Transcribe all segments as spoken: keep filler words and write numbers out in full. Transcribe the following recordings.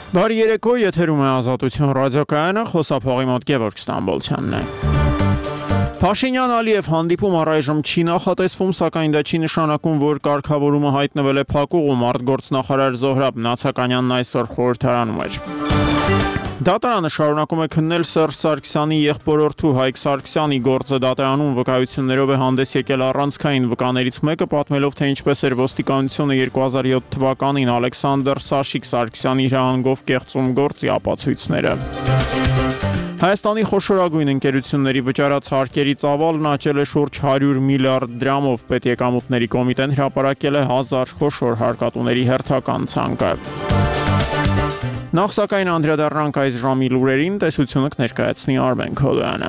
Բարի երեկո, եթերում է Ազատություն ռադիոկայանը, խոսափողի մոտ Գևորգ Ստամբոլցյանն է։ Փաշինյան-Ալիև հանդիպում առայժմ չի նախատեսվում, սակայն դա չի նշանակում, որ կարգավորումը հայտնվել է փակուղում, արտգործնախարար Զոհրաբ Նացականյանն այսօր խորհրդարանում էր։ Դատարանը շարունակում է քննել Սերժ Սարգսյանի եղբորորդու Հայկ Սարգսյանի գործը, դատարանում վկայություններով է հանդես եկել առանցքային վկաներից մեկը, պատմելով, թե ինչպես էր ոստիկանությունը երկու հազար յոթ թվականին Ալեքսանդր Սաշիկ Սարգսյանի հրահանգով կեղծում գործի ապացույցները։ Հայաստանի խոշորագույն ընկերությունների վճարած հարկերի ծավալն աճել է շուրջ հարյուր միլիարդ դրամով, պետեկամուտների կոմիտեն հրապարակել է հազար խոշոր հարկատուների հերթական ցանկը։ Նախ սակայն անդրադառնանք այս ժամի լուրերին, տեսությունը կներկայացնի Արմեն Քոլոյանը։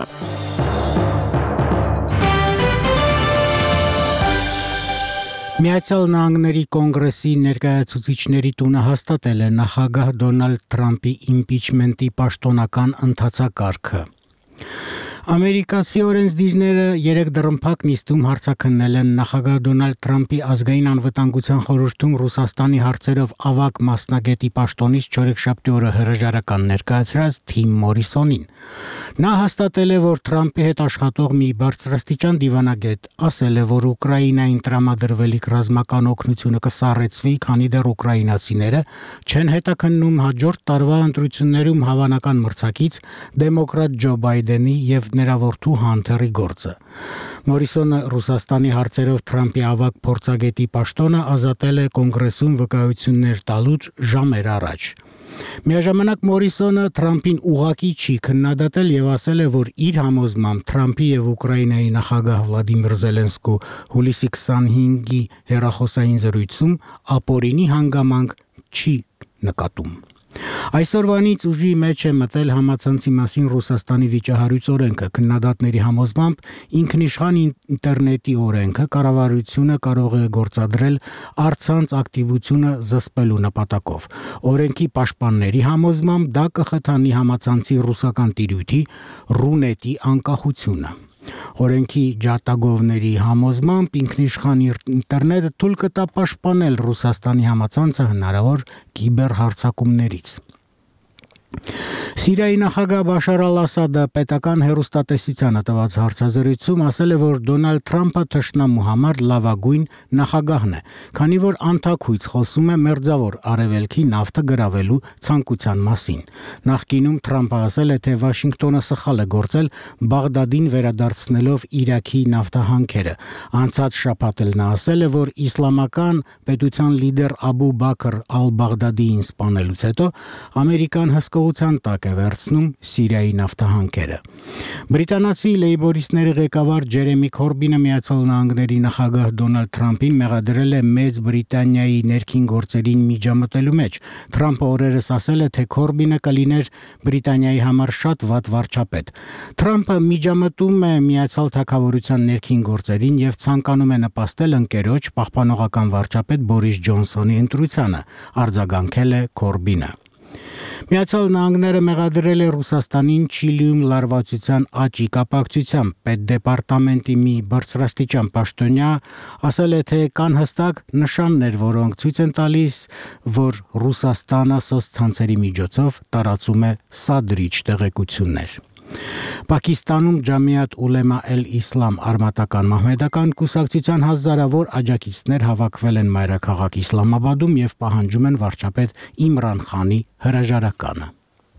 Միացյալ Նահանգների կոնգրեսի ներկայացուցիչների տունը հաստատել է նախագահ Դոնալդ Թրամփի իմպիչմենտի պաշտոնական ընթացակարգը։ Ամերիկացի օրենսդիրները երեք դռնփակ նիստում հարցաքննել են նախագահ Դոնալդ Թրամփի ազգային անվտանգության խորհրդում Ռուսաստանի հարցերով ավագ մասնագետի պաշտոնից չորեքշաբթի օրը հրաժարական ներկայացրած Թիմ Մորիսոնին։ Նա հաստատել է, որ Թրամփի հետ աշխատող մի բարձրաստիճան դիվանագետ ասել է, որ Ուկրաինային տրամադրվելիք ռազմական օգնությունը կսառեցվի, քանի դեռ ուկրաինացիները չեն հետաքննում հաջորդ տարվա ընտրություններում հավանական մրցակից դեմոկրատ Ջո Բայդենի եւ նրա որդու Հանթերի գործը։ Մորիսոնը Ռուսաստանի հարցերով Թրամփի ավագ փորձագետի պաշտոնը ազատել է կոնգրեսում վկայություններ տալուց ժամեր առաջ։ Միաժամանակ Մորիսոնը Թրամփին ուղղակի չի քննադատել եւ ասել է, որ իր համոզմամբ Թրամփի եւ Ուկրաինայի նախագահ Վլադիմիր Զելենսկու հուլիսի քսանհինգի հեռախոսային զրույցում ապօրինի հանգամանք չի նկատում։ Այսօրվանից ուժի մեջ է մտել համացանցի մասին Ռուսաստանի վիճահարույց օրենքը, քննադատների համոզմամբ ինքնիշխան ինտերնետի օրենքը կառավարությունը կարող է գործադրել առցանց ակտիվությունը զսպելու նպատակով։ Օրենքի պաշտպանների համոզմամբ դա կխթանի համացանցի ռուսական տիրույթի Ռունետի անկախությունը։ Օրենքի ջատագովների համոզմամբ ինքնիշխան ինտերնետը թույլ կտա պաշտպանել Ռուսաստանի համացանցը հնարավոր կիբերհարձակումներից։ Սիրիայի նախագահ Բաշար Ալ-Ասադը պետական հեռուստատեսությանը տված հարցազրույցում ասել է, որ Դոնալդ Թրամփը թշնամու համար լավագույն նախագահն է, քանի որ անթաքույց խոսում է մերձավոր արևելքի նավթը գրավելու ցանկության մասին։ Նախկինում Թրամփը ասել է, թե Վաշինգտոնը սխալ է գործել Բաղդադին վերադարձնելով Իրաքի նավթահանքերը։ Անցած շաբաթ էլ նա ասել է, որ իսլամական պետության լիդեր Աբու Բաքր Ալ-Բաղդադիին սպանելուց հետո Ամերիկան հսկողության տակ է վերցնում Սիրիայի նավթահանքերը։ Բրիտանացի լեյբորիստների ղեկավար Ջերեմի Քորբինը Միացյալ Նահանգների նախագահ Դոնալդ Թրամփին մեղադրել է Մեծ Բրիտանիայի ներքին գործերին միջամտելու մեջ։ Թրամփը օրերս ասել է, թե Քորբինը կլիներ Բրիտանիայի համար շատ վատ վարչապետ։ Թրամփը միջամտում է Միացյալ Թագավորության ներքին գործերին եւ ցանկանում է նպաստել ընկերոջ պահպանողական վարչապետ Բորիս Ջոնսոնի ընտրությանը, արձագանքել է Քորբինը։ Միացյալ Նահանգները մեղադրել է Ռուսաստանին Չիլիում լարվածության աճի կապակցությամբ։ Պետդեպարտամենտի մի բարձրաստիճան պաշտոնյա ասել է, թե կան հստակ նշաններ, որոնք ցույց են տալիս, որ Ռուսաստանը սոցցանցերի միջոցով տարածում է սադրիչ տեղեկություններ։ Պակիստանում Ջամիաթ Ուլեմա Էլ-Իսլամ արմատական մահմեդական կուսակցության հազարավոր աջակիցներ հավաքվել են մայրաքաղաք Իսլամաբադում եւ պահանջում են վարչապետ Իմրան Խանի հրաժարականը։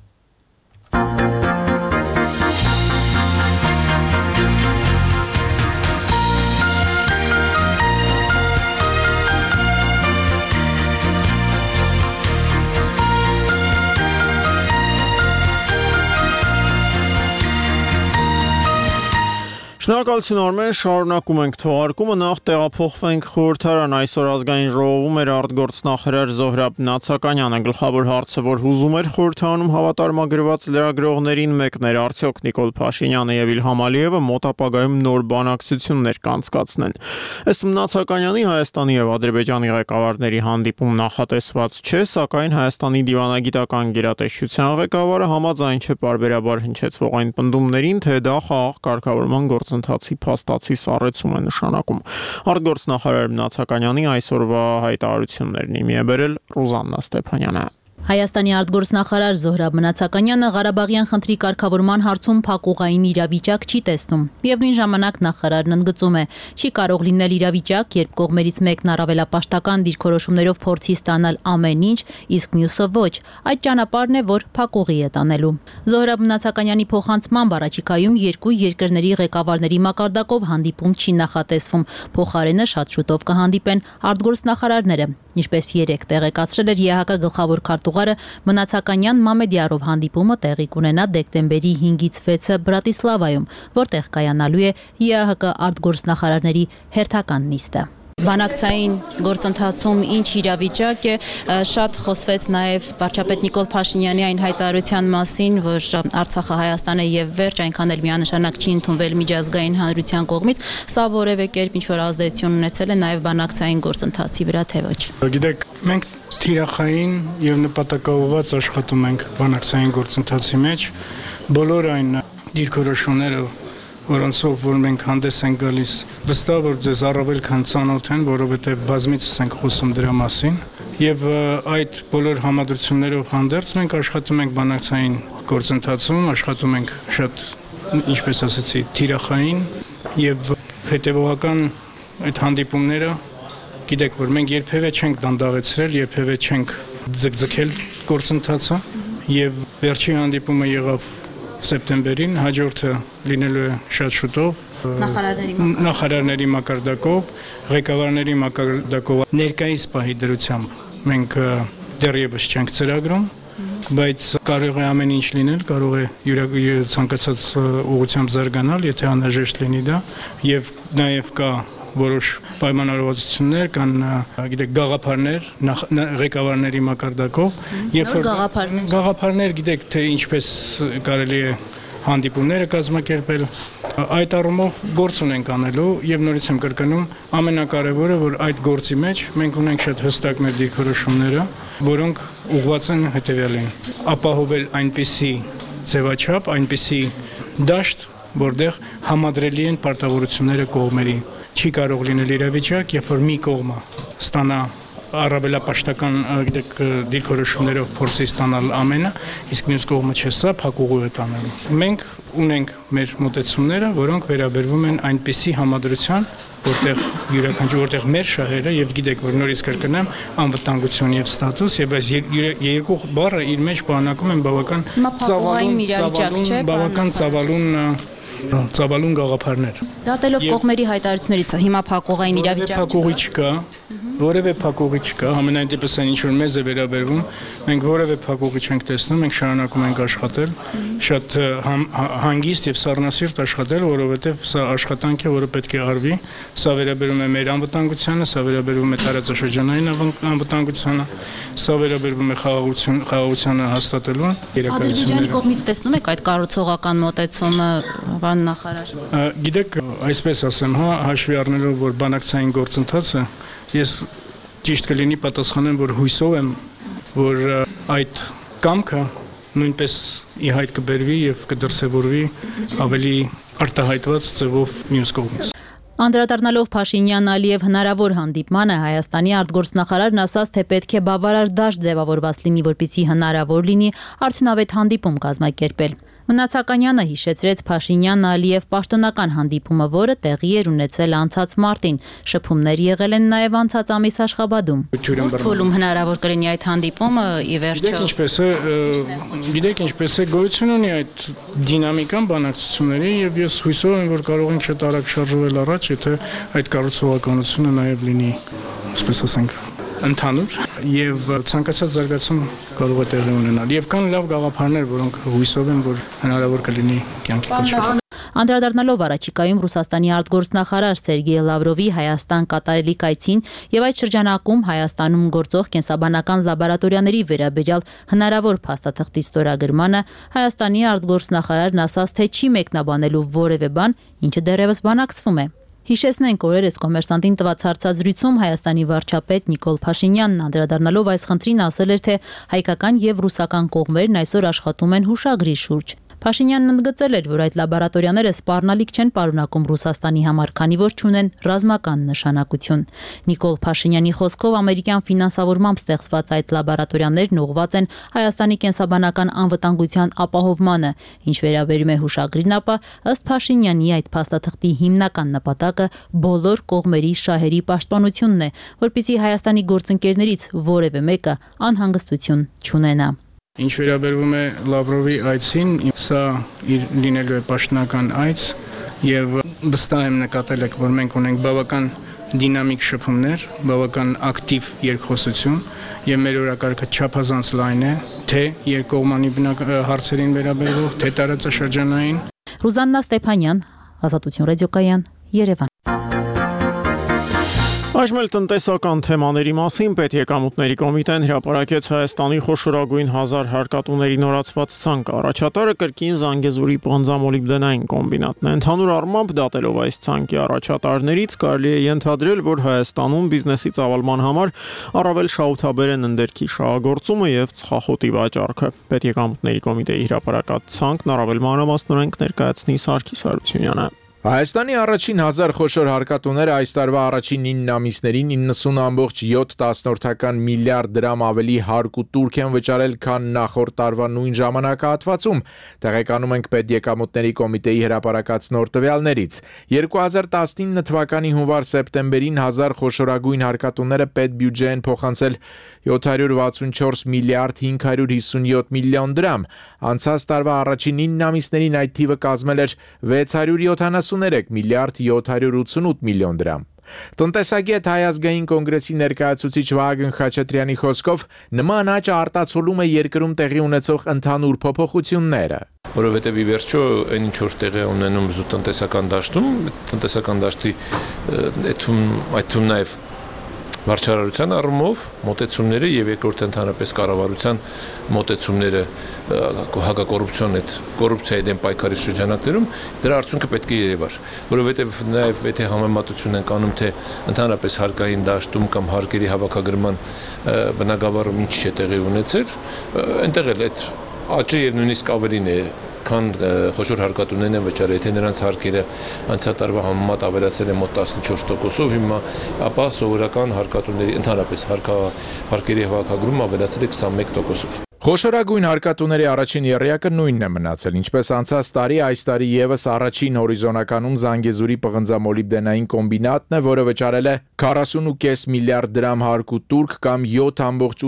Շնորհակալություն Արմեն, շարունակում ենք թողարկումը, նախ տեղափոխվենք խորհրդարան, այսօր ազգային ժողովում էր արտգործնախարար Զոհրաբ Նացականյանը, գլխավոր հարցը, որ հուզում էր խորհրդարանում հավատարմագրված լրագրողներին, մեկն էր արդյոք Նիկոլ Փաշինյանը եւ Իլհամ Ալիևը մոտ ապագայում նոր բանակցություններ կանցկացնեն։ Ըստ Նացականյանի Հայաստանի եւ Ադրբեջանի ղեկավարների հանդիպում նախատեսված չէ, սակայն Հայաստանի դիվանագիտական գերատեսչության ղեկավարը համաձայն չէ պարբերաբար հնչեցվող այն պնդումներին, թե դա խաղաղ կարգավորման գործընթացի փաստացի սառեցում է նշանակում։ Արտգործնախարար Նացականյանի այսօրվա հայտարարություններն իմի է բերել Ռուզաննա Ստեփանյանը։ Հայաստանի արտգործնախարար Զոհրաբ Մնացականյանը Ղարաբաղյան խնդրի կարգավորման հարցում փակուղային իրավիճակ չի տեսնում։ Միևնույն ժամանակ նախարարն ընդգծում է, չի կարող լինել իրավիճակ, երբ կողմերից մեկն առավելապաշտական դիրքորոշումներով փորձի ստանալ ամեն ինչ, իսկ մյուսը ոչ։ Այդ ճանապարհն է, որ փակուղի է տանելու։ Զոհրաբ Մնացականյանի փոխանցմամբ առաջիկայում երկու երկրների ղեկավարների մակարդակով հանդիպում չի նախատեսվում։ Փոխարենը շատ շուտով կհանդիպեն արտգործնախարարները, ինչպես երեք տեղեկացրել էր ԵԱՀԿ գլխավոր քարտուղարը Մնացականյան Մամեդիարով հանդիպումը տեղի կունենա դեկտեմբերի հինգից վեցը Բրատիսլավայում, որտեղ կայանալու է ԵԱՀԿ արտգործնախարարների հերթական նիստը։ Բանակցային գործընթացում ինչ իրավիճակ է, շատ խոսվեց նաև վարչապետ Նիկոլ Փաշինյանի այն հայտարարության մասին, որ Արցախը Հայաստան է եւ վերջ, այնքան էլ միանշանակ չի ընդունվել միջազգային հանրության կողմից, սա որևէ կերպ ինչ որ ազդեցություն ունեցել է նաև բանակցային գործընթացի վրա, թե ոչ։ Գիտեք, մենք թիրախային եւ նպատակաուղղված աշխատում ենք բանակցային գործընթացի մեջ, բոլոր այն դիրքորոշումները, որոնցով որ մենք հանդես ենք գալիս, վստահ որ ձեզ առավել քան ծանոթ են, որովհետև բազմիցս ենք խոսում դրա մասին, եւ այդ բոլոր համադրություններով հանդերձ մենք աշխատում ենք բանակցային գործընթացում, աշխատում ենք շատ, ինչպես ասացի, թիրախային եւ հետեւողական այդ հանդիպումները, գիտեք, որ մենք երբևէ չենք դանդաղեցրել, երբևէ չենք ձգձգել գործընթացը եւ վերջի հանդիպումը եղավ սեպտեմբերին, հաջորդը լինելու է շատ շուտով նախարարների մակարդակով, ղեկավարների մակարդակով, ներկայիս պահի դրությամբ մենք դեռևս չենք ծրագրում, բայց կարող է ամեն ինչ լինել, կարող է ցանկացած ուղղությամբ զարգանալ, եթե անհրաժեշտ լինի դա, եւ նաեւ կա որոշ պայմանավորվածություններ կան, գիտեք, գաղափարներ ղեկավարների մակարդակով, երբ որ գաղափարներ, գիտեք, թե ինչպես կարելի է հանդիպումները կազմակերպել, այդ առումով գործ ունենք անելու եւ նորից եմ կրկնում, ամենակարևորը, որ այդ գործի մեջ մենք ունենք շատ հստակ մեր դիրքորոշումները, որոնք ուղղված են հետեւյալին՝ ապահովել այնպիսի ձևաչափ, այնպիսի դաշտ, որտեղ համադրելի են պարտավորությունները կողմերի։ Չի կարող լինել իրավիճակ, երբ որ մի կողմը ստանա առավելապաշտական, գիտեք, դիրքորոշումներով փորձի ստանալ ամենը, իսկ մյուս կողմը չէ, սա փակուղու է տանելու։ Մենք ունենք մեր մոտեցումները, որոնք վերաբերվում են այնպիսի համադրության, որտեղ յուրաքանչյուր որտեղ մեր շահերը եւ գիտեք, որ նորից կրկնեմ, անվտանգություն եւ ստատուս եւ այս երկու բառը իր մեջ բանակում են բավական ծավալուն, բավական ծավալուն ծավալուն գաղափարներ։ Դատելով կողմերի հայտարարություններից, հիմա փակուղային իրավիճակ փակուղի չկա, որևէ փակուղի չկա, համենայն դեպս այն ինչ որ մեզ է վերաբերվում, մենք որևէ փակուղի չենք տեսնում, մենք շարունակում ենք աշխատել, շատ հանգիստ եւ սառնասիրտ աշխատել, որովհետեւ սա աշխատանք է, որը պետք է արվի, սա վերաբերում է մեր անվտանգությանը, սա վերաբերում է տարածաշրջանային անվտանգությանը, սա վերաբերում է խաղաղություն, խաղաղությանը հաստատելուն։ Ադրբեջանի կողմից տեսնում եք այդ կառուցողական մոտեցումը, պարոն նախարար։ Գիտեք, այսպես ասեմ, հա, հաշվի առնելով, որ բանակցային գործընթացը, ես ճիշտ կլինի պատասխանեմ, որ հույսով եմ, որ այդ կամքը նույնպես ի հայտ կբերվի եւ կդրսեւորվի ավելի արտահայտված ձևով մյուս կողմից։ Անդրադառնալով Փաշինյան-Ալիև հնարավոր հանդիպմանը, Հայաստանի արտգործնախարարն ասաց, թե պետք է բավարար դաշտ ձևավորված լինի, որպեսզի հնարավոր լինի արդյունավետ հանդիպում կազմակերպել։ Մնացականյանը հիշեցրեց Փաշինյան-Ալիև պաշտոնական հանդիպումը, որը տեղի էր ունեցել անցած մարտին։ Շփումներ եղել են նաև անցած ամիս Աշխաբադում։ Որքոլում հնարավոր կլինի այդ հանդիպումը ի վերջո։ Գիտեք ինչպես է, գիտեք ինչպես է գոյություն ունի այդ դինամիկան բանակցությունների եւ ես հույսով եմ, որ կարող ենք շատ արագ շարժվել առաջ, եթե այդ կառուցողականությունը նաև լինի, ասես ասենք, ընդհանուր եւ ցանկացած զարգացում կարող է տեղի ունենալ եւ կան լավ գաղափարներ, որոնք հույսով են, որ հնարավոր կլինի կյանքի կոչվել։ Անդրադառնալով առաջիկայում Ռուսաստանի արտգործնախարար Սերգեյ Լավրովի Հայաստան կատարելի կայցին եւ այդ շրջանակում Հայաստանում գործող կենսաբանական լաբորատորիաների վերաբերյալ հնարավոր փաստաթղթի ստորագրմանը, Հայաստանի արտգործնախարարն ասաց, թե չի մեկնաբանելու որևէ բան, ինչը դեռևս բանակցվում է։ Հիշեցնենք, օրերս Կոմերսանտին տված հարցազրույցում Հայաստանի վարչապետ Նիկոլ Փաշինյանն անդրադառնալով այս խնդրին ասել էր, թե հայկական եւ ռուսական կողմերն այսօր աշխատում են հուշագրի շուրջ։ Փաշինյանն ընդգծել էր, որ այդ լաբորատորիաները սպառնալիք չեն պարունակում Ռուսաստանի համար, քանի որ չունեն ռազմական նշանակություն։ Նիկոլ Փաշինյանի խոսքով ամերիկյան ֆինանսավորմամբ ստեղծված այդ լաբորատորիաներն ուղղված են Հայաստանի կենսաբանական անվտանգության ապահովմանը, ինչ վերաբերում է հուշագրին, ապա ըստ Փաշինյանի այդ փաստաթղթի հիմնական նպատակը բոլոր կողմերի շահերի պաշտպանությունն է, որպեսզի Հայաստանի գործընկերներից որևէ մեկը անհանգստություն չունենա։ Ինչ վերաբերվում է Լավրովի այցին, սա իր լինելու է պաշտոնական այց եւ վստահ եմ նկատել եք, որ մենք ունենք բավական դինամիկ շփումներ, բավական ակտիվ երկխոսություն եւ մեր օրակարգը չափազանց լայն է, թե երկկողմանի հարցերին վերաբերող, թե տարածաշրջանային։ Ռուզաննա Ստեփանյան, Ազատություն ռադիոկայան, Երևան։ Այժմ էլ տնտեսական թեմաների մասին Պետեկամուտների կոմիտեն հրապարակեց Հայաստանի խոշորագույն հազար հարկատուների նորացված ցանկ։ Առաջատարը կրկին Զանգեզուրի պոնզամոլիբդենային կոմբինատն է։ Ընդհանուր առմամբ դատելով այս ցանկի առաջատարներից կարելի է ենթադրել, որ Հայաստանում բիզնեսի ծավալման համար առավել շահութաբեր են ընդերքի շահագործումը եւ ծխախոտի վաճառքը։ Պետեկամուտների կոմիտեի հրապարակած ցանկն առավել մանրամասնորեն ներկայացնի Սարգիս Հարությունյանը։ Հայաստանի առաջին հազար խոշոր հարկատուները այս տարվա առաջին ինը ամիսներին իննսուն ամբողջ յոթ միլիարդ դրամ ավելի հարկ ու տուրք են վճարել, քան նախորդ տարվա նույն ժամանակահատվածում, տեղեկանում ենք Պետեկամուտների կոմիտեի հրապարակած նոր տվյալներից։ երկու հազար տասնինը թվականի հունվար-սեպտեմբերին հազար խոշորագույն հարկատուները պետբյուջե են փոխանցել յոթ հարյուր վաթսունչորս միլիարդ հինգ հարյուր հիսունյոթ միլիոն դրամ։ Անցած տարվա առաջին ինը ամիսներին այդ թիվը կազմել էր վեց հարյուր յոթանասուններեք միլիարդ յոթ հարյուր ութսունութ միլիոն դրամ։ Տնտեսագետ Հայ ազգային կոնգրեսի ներկայացուցիչ Վահագն Խաչատրյանի խոսքով նման աճը արտացոլում է երկրում տեղի ունեցող ընդհանուր փոփոխությունները։ Որովհետև ի վերջո այն ինչ որ տեղի ունենում զուտ տնտեսական դաշտում, տնտեսական դաշտի այդ թվում նաև վարչարարության առումով մոտեցումները եւ երկրորդ ընդհանրապես կառավարության մոտեցումները հակակոռուպցիոն այդ կոռուպցիայի դեմ պայքարի շրջանակներում դրա արդյունքը պետք է երևար, որովհետեւ նաեւ եթե համեմատություն ենք անում թե ընդհանրապես հարկային դաշտում կամ հարկերի հավաքագրման բնագավառում ինչ է տեղի ունեցել, այնտեղ էլ այդ աճը եւ նույնիսկ ավելին է քան խոշոր հարկատուներն են վճարել, եթե նրանց հարկերը անցյալ տարվա համեմատ ավելացել են մոտ տասնչորս տոկոսով, հիմա ապա սովորական հարկատուների ընդհանրապես հարկերի հավաքագրումը ավելացել է քսանմեկ տոկոսով։ Խոշորագույն հարկատուների առաջին եռյակը նույնն է մնացել, ինչպես անցած տարի, այս տարի եւս առաջին հորիզոնականում Զանգեզուրի պղնձամոլիբդենային կոմբինատն է, որը վճարել է քառասունուկես միլիարդ դրամ հարկ ու տուրք կամ յոթ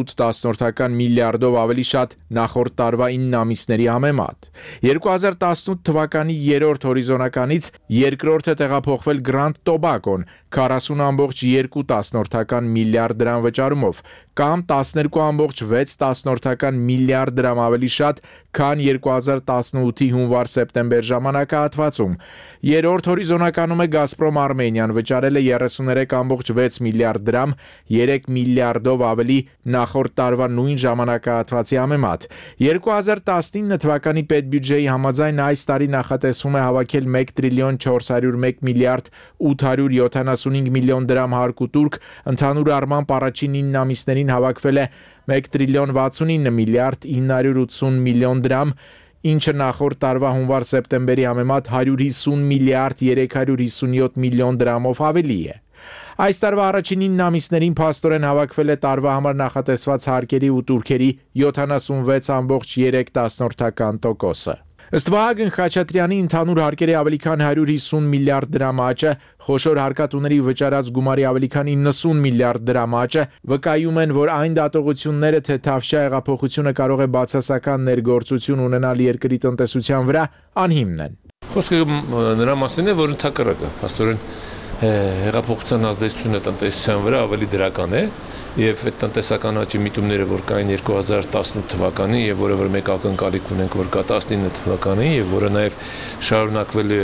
յոթ միլիարդով ավելի շատ նախորդ տարվա ինը ամիսների համեմատ։ երկու հազար տասնութ թվականի երրորդ հորիզոնականից երկրորդը տեղափոխվել Grand Tobacco-ն քառասուն երկու միլիարդ դրամ վճարումով կամ տասներկու վեց միլիարդ դրամ ավելի շատ, քան երկու հազար տասնութի հունվար-սեպտեմբեր ժամանակահատվածում։ Երրորդ հորիզոնականում է Գազպրոմ Արմենիան, վճարել է երեսուներեք վեց միլիարդ դրամ, երեք միլիարդով ավելի նախորդ տարվա նույն ժամանակահատվածի համեմատ։ երկու հազար տասնինը թվականի պետբյուջեի համաձայն այս տարի նախատեսվում է հավաքել մեկ տրիլիոն չորս հարյուր մեկ միլիարդ ութ հարյուր յոթանասունհինգ միլիոն դրամ հարկ ու տուրք, ընդհանուր առմամբ առաջին ինը ամիսներին հավաքվել է մեկ տրիլիոն վաթսունինը միլիարդ ինը հարյուր ութսուն միլիոն դրամ, ինչը նախորդ տարվա հունվար-սեպտեմբերի համեմատ հարյուր հիսուն միլիարդ երեք հարյուր հիսունյոթ միլիոն դրամով ավելի է։ Այս տարվա առաջին ինը ամիսներին փաստորեն հավաքվել է տարվա համար նախատեսված հարկերի ու տուրքերի յոթանասունվեց ամբողջ երեք տասնորդական տոկոսը։ Ըստ Վահագն Խաչատրյանի ընդհանուր հարկերի ավելի քան հարյուր հիսուն միլիարդ դրամ աճը, խոշոր հարկատուների վճարած գումարի ավելի քան իննսուն միլիարդ դրամ աճը վկայում են, որ այն դատողությունները, թե Թավշյա հեղափոխությունը կարող է բացասական ներգործություն ունենալ երկրի տնտեսության վրա, անհիմն են։ Խոսքը նրա մասին է, որ ընդհակառակը փաստորեն հեղափոխության ազդեցությունը տնտեսության վրա ավելի դրական է եւ այդ տնտեսական աճի միտումները, որ կային երկու հազար տասնութ թվականին եւ որը որ մեկ ակնկալիք ունենք, որ կա տասնինը թվականին եւ որը նաեւ շարունակվելու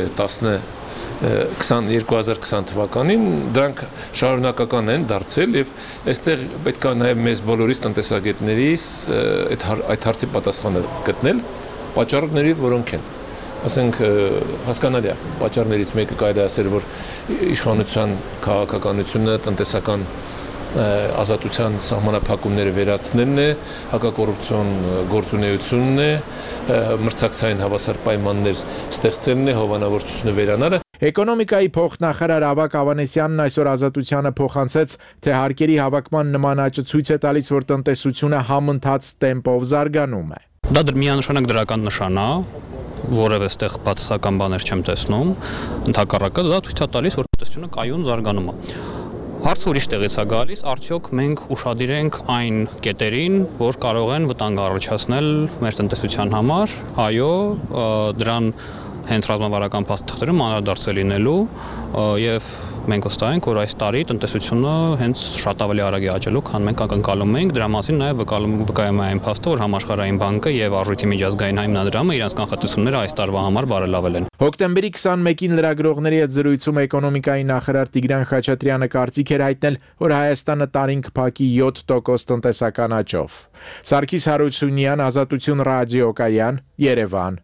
է երկու հազար քսան թվականին, դրանք շարունակական են դարձել եւ այստեղ պետք է նաեւ մեզ բոլորիս տնտեսագետներիս այդ այդ հարցի պատասխանը գտնել, պատճառները որոնք են։ Ասենք հասկանալի է, պատճառներից մեկը կարելի է ասել, որ իշխանության քաղաքականությունը, տնտեսական ազատության սահմանափակումները վերացնելն է, հակակոռուպցիոն գործունեությունն է, մրցակցային հավասար պայմաններ ստեղծելն է, հովանավորչությունը վերանալը։ Էկոնոմիկայի փոխնախարար Ավագ Ավանեսյանն այսօր Ազատությանը փոխանցեց, թե հարկերի հավաքման նման աճը ցույց է տալիս, որ տնտեսությունը համընթաց տեմպով զարգանում է։ Դա միանշանակ դրական նշան է, որևէ ստեղ բացասական բաներ չեմ տեսնում, ընդհակառակը դա ցույց է տալիս, որ տնտեսությունը կայուն զարգանում է։ Հարցը ուրիշ տեղից է գալիս, արդյոք մենք ուշադիր ենք այն կետերին, որ կարող են վտանգ առաջացնել մեր տնտեսության համար, այո, դրան հենց ռազմավարական փաստաթղթերը մանրադարձել լինելու եւ մենք վստահ ենք, որ այս տարի տնտեսությունը հենց շատ ավելի արագ է աճելու, քան մենք ակնկալում ենք, դրա մասին նաեւ վկայում է այն փաստը, որ Համաշխարհային բանկը եւ Արժույթի միջազգային հիմնադրամը իրենց կանխատեսումները այս տարվա համար բարելավել են։ Հոկտեմբերի քսանմեկին լրագրողների հետ զրույցում էկոնոմիկայի նախարար Տիգրան Խաչատրյանը կարծիք էր հայտնել, որ Հայաստանը տարին կփակի յոթ տոկոս տնտեսական աճով։ Սարգիս Հարությունյան, Ազատություն ռադիոկայան, Երևան։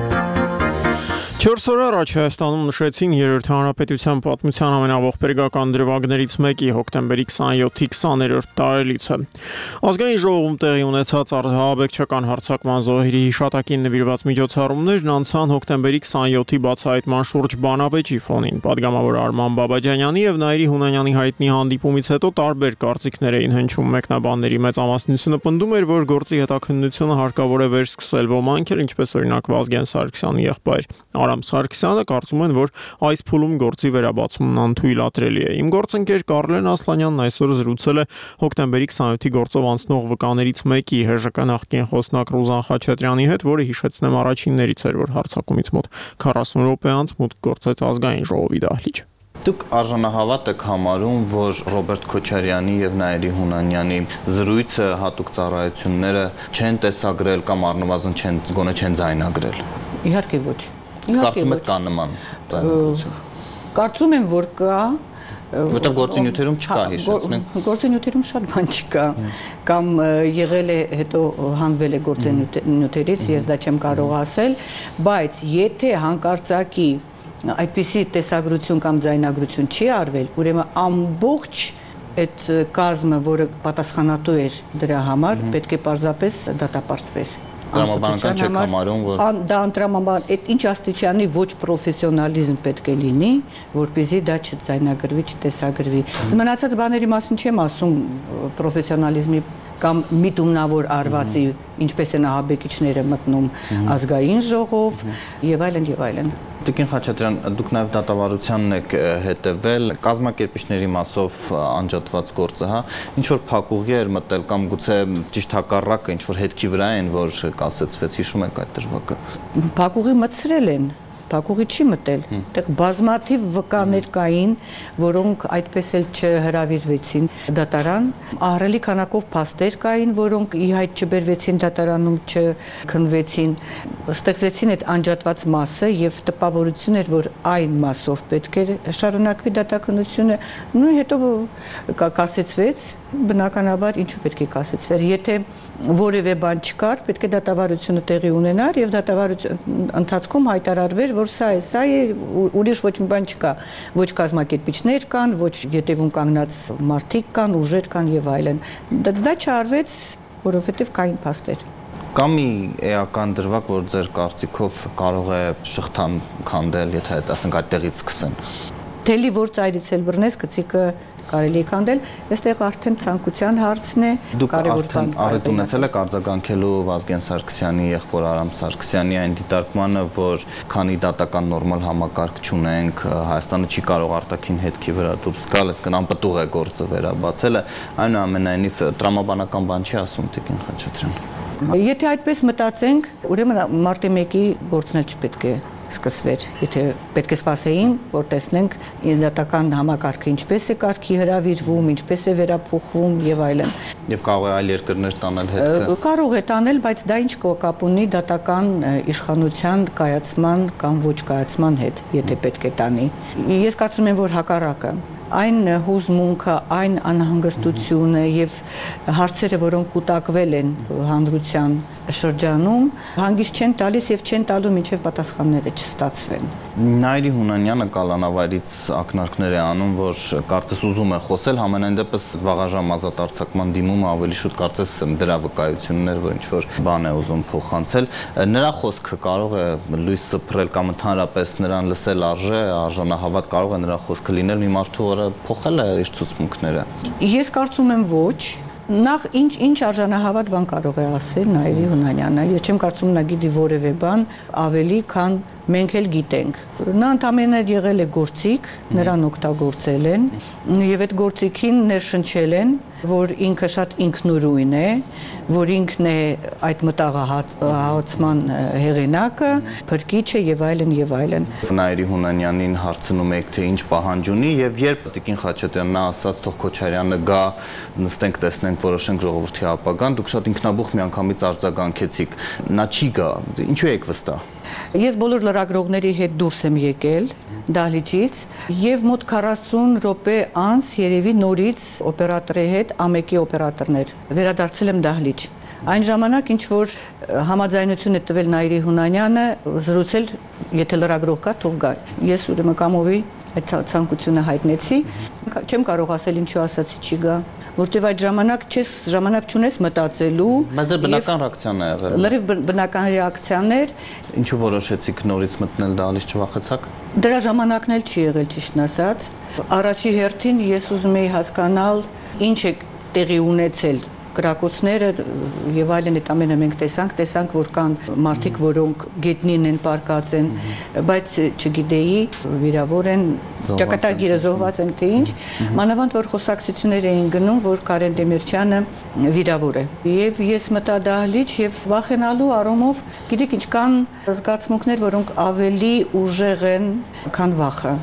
Չորս օր առաջ Հայաստանում նշեցին Երրորդ հանրապետության պատմության ամենաողբերգական դրվագներից մեկի հոկտեմբերի քսանյոթի քսաներորդ տարելիցը։ Ազգային ժողովում տեղի ունեցած ահաբեկչական հարձակման զոհերի հիշատակին նվիրված միջոցառումներն անցան հոկտեմբերի քսանյոթի բացահայտման շուրջ բանավեճի ֆոնին։ Պատգամավոր Արման Բաբաջանյանի եւ Նաիրի Հունանյանի հայտնի հանդիպումից հետո տարբեր կարծիքներ էին հնչում մեկնաբանների մեծամասնությունը պնդում էր, որ գործի հետաքննությունը հարկավոր է վերսկսել, ոմանք էլ, ինչպես օրինակ Վազգեն Սարգսյանի եղբայր Արամ Սարգսյանը կարծում են, որ այս փուլում գործի վերաբացումն անթույլատրելի է։ Իմ գործընկեր Կարլեն Ասլանյանն այսօր զրուցել է հոկտեմբերի քսանյոթի գործով անցնող վկաներից մեկի ՀԺԿ նախկին խոսնակ Ռուզան Խաչատրյանի հետ, որը հիշեցնեմ առաջիններից էր, որ հարձակումից մոտ քառասուն րոպե անց մուտք գործեց ազգային ժողովի դահլիճ։ Դուք արժանահավատ եք համարում, որ Ռոբերտ Քոչարյանի եւ Նաիրի Հունանյանի զրույցը, հատուկ ծառայությունները չեն տեսագրել կամ առնվազն չեն գոնե չեն ձայնագրել։ Իհարկե ոչ։ Կարծում եք կա նման ձայնագրություն։ Կարծում եմ, որ կա, որտեղ գործինյութերում չկա, հիշեցնենք։ Գործինյութերում շատ բան չկա, կամ եղել է հետո հանվել է գործինյութերից, ես դա չեմ կարող ասել, բայց եթե հանկարծակի այդպիսի տեսագրություն կամ ձայնագրություն չի արվել, ուրեմն ամբողջ այդ կազմը, որը պատասխանատու էր դրա համար, պետք է պարզապես դատապարտվեր։ Տրամաբանական չեք համարում, որ դա տրամաբան, այդ ինչ աստիճանի ոչ պրոֆեսիոնալիզմ պետք է լինի, որպեսզի դա չձայնագրվի, չտեսագրվի։ Մնացած բաների մասին չեմ ասում, պրոֆեսիոնալիզմի կամ միտումնավոր արվածի, ինչպես են ահաբեկիչները մտնում ազգային ժողով եւ այլն եւ այլն։ Տիկին Խաչատրյան, դուք նաև դատավարությանն եք հետևել, կազմակերպիչների մասով անջատված գործը, հա, ինչ որ փակուղի էր մտել կամ գուցե ճիշտ հակառակը, ինչ որ հետքի վրա են, որ կասեցվեց, հիշում եք այդ դրվագը։ Փակուղի մտցրել են, փակուղի չի մտել, այդտեղ բազմաթիվ վկաներ կային, որոնք այդպես էլ չհրավիրվեցին դատարան, ահռելի քանակով փաստեր կային, որոնք ի հայտ չբերվեցին դատարանում, չքննվեցին, ստեղծեցին այդ անջատված մասը եւ տպավորություն էր, որ այն մասով պետք է շարունակվի դատաքննությունը, նույն հետո կասեցվեց, բնականաբար ինչու պետք է կասեցվեր, եթե որևէ բան չկար, պետք է դատավարությունը տեղի ունենար եւ դատավարության ընթացքում հայտարարվեր, որ սա է, սա է, ուրիշ ոչ մի բան չկա, ոչ կազմակերպիչներ կան, ոչ ետևում կանգնած մարդիկ կան, ուժեր կան եւ այլն։ Դա չարվեց, որովհետեւ կային փաստեր։ Կա մի էական դրվագ, որ ձեր կարծիքով կարող է շղթան քանդել, եթե ասենք այդտեղից սկսեն։ Թելի որ ծայրից էլ բռնես, գցիկը կարելի է քանդել, այստեղ արդեն ցանկության հարցն է, կարևոր բան։ Դուք արդեն ունեցել եք արձագանքելու Վազգեն Սարգսյանի եղբոր Արամ Սարգսյանի այն դիտարկմանը, որ քանի դատական նորմալ համակարգ չունենք, Հայաստանը չի կարող արտաքին հետքի վրա դուրս գալ, այսինքն անպտուղ է գործը վերաբացելը, այնուամենայնիվ տրամաբանական բան չի ասում Տիկին Խաչատրյան։ Եթե այդպես մտածենք, ուրեմն մարտի մեկի գործն էլ չպետք է սկսվեր, եթե պետք է սպասեին, որ տեսնենք դատական համակարգը ինչպես է կարգի հրավիրվում, ինչպես է վերափոխվում եւ այլն։ Եվ կարող է այլ երկրներ տանել հետքը։ Կարող է տանել, բայց դա ինչ կապ ունի դատական իշխանության կայացման կամ ոչ կայացման հետ, եթե պետք է տանի։ Ես կարծում եմ, որ հակառակը այն հուզմունքը, այն անհանգստությունը եւ հարցերը, որոնք կուտակվել են հանրության շրջանում հանգիստ չեն տալիս եւ չեն տալու մինչեւ պատասխանները չստացվեն։ Նայիրի Հունանյանը կալանավայրից ակնարկներ է անում, որ կարծես ուզում է խոսել, համենայն դեպս վաղաժամ ազատ արձակման դիմումը ավելի շուտ կարծես դրա վկայություններ, որ ինչ որ բան է ուզում փոխանցել։ Նրա խոսքը կարող է լույս սփռել կամ ընդհանրապես նրան լսել արժե, արժանահավատ կարող է նրա խոսքը լինել մի մարդու, որը փոխել է իր ցուցմունքները։ Ես կարծում եմ ոչ։ Նախ ինչ ինչ արժանահավատ բան կարող է ասել Նայիրի Հունանյանը։ Ես չեմ կարծում նա գիտի որևէ բան ավելի, քան մենք էլ գիտենք։ Նա ընդամենը եղել է գործիք, նրան օգտագործել են եւ այդ գործիքին ներշնչել են, որ ինքը շատ ինքնուրույն է, որ ինքն է այդ մտահղացման հեղինակը, փրկիչը եւ այլն եւ այլն։ Նայիրի Հունանյանին հարցնում եք թե ինչ պահանջ ունի եւ երբ Տիկին Խաչատրյանն ասաց թող Քոչարյանը գա, նստենք, տեսնենք, որոշենք ժողովրդի ապագան, դուք շատ ինքնաբուխ միանգամից արձագանքեցիք։ Նա չի գա, ինչու եք վստահ։ Ես բոլոր լրագրողների հետ դուրս եմ եկել դահլիճից եւ մոտ քառասուն րոպե անց երևի նորից օպերատորի հետ ամեկի օպերատորներ վերադարձել եմ դահլիճ։ Այն ժամանակ ինչ որ համաձայնություն է տվել Նայիրի Հունանյանը զրուցել, եթե լրագրող կա, թող գա։ Ես ուրեմն կամովի այդ ցանկությունը հայտնեցի, չեմ կարող ասել ինչու ասացի չի գա, որտեվ այդ ժամանակ չես ժամանակ չունես մտածելու։ Բայց դե բնական ռեակցիան է եղել։ Լրիվ բնական ռեակցիաներ։ Ինչու որոշեցիք նորից մտնել դահլիճ, չվախեցաք։ Դրա ժամանակն էլ չի եղել ճիշտն ասած։ Առաջի հերթին ես ուզում էի հասկանալ ինչ է տեղի ունեցել կրակոցները եւ այլն այդ ամենը մենք տեսանք, տեսանք որ կան մարդիկ, որոնք գետնին են պարկած են, բայց չգիտեի վիրավոր են, ճակատագիրը զոհված են թե ինչ, մանավանդ որ խոսակցություններ էին գնում, որ Կարեն Դեմիրճյանը վիրավոր է։ Եվ ես մտա դահլիճ եւ վախենալու առումով, գիտեք ինչ կան զգացմունքներ, որոնք ավելի ուժեղ են, քան վախը։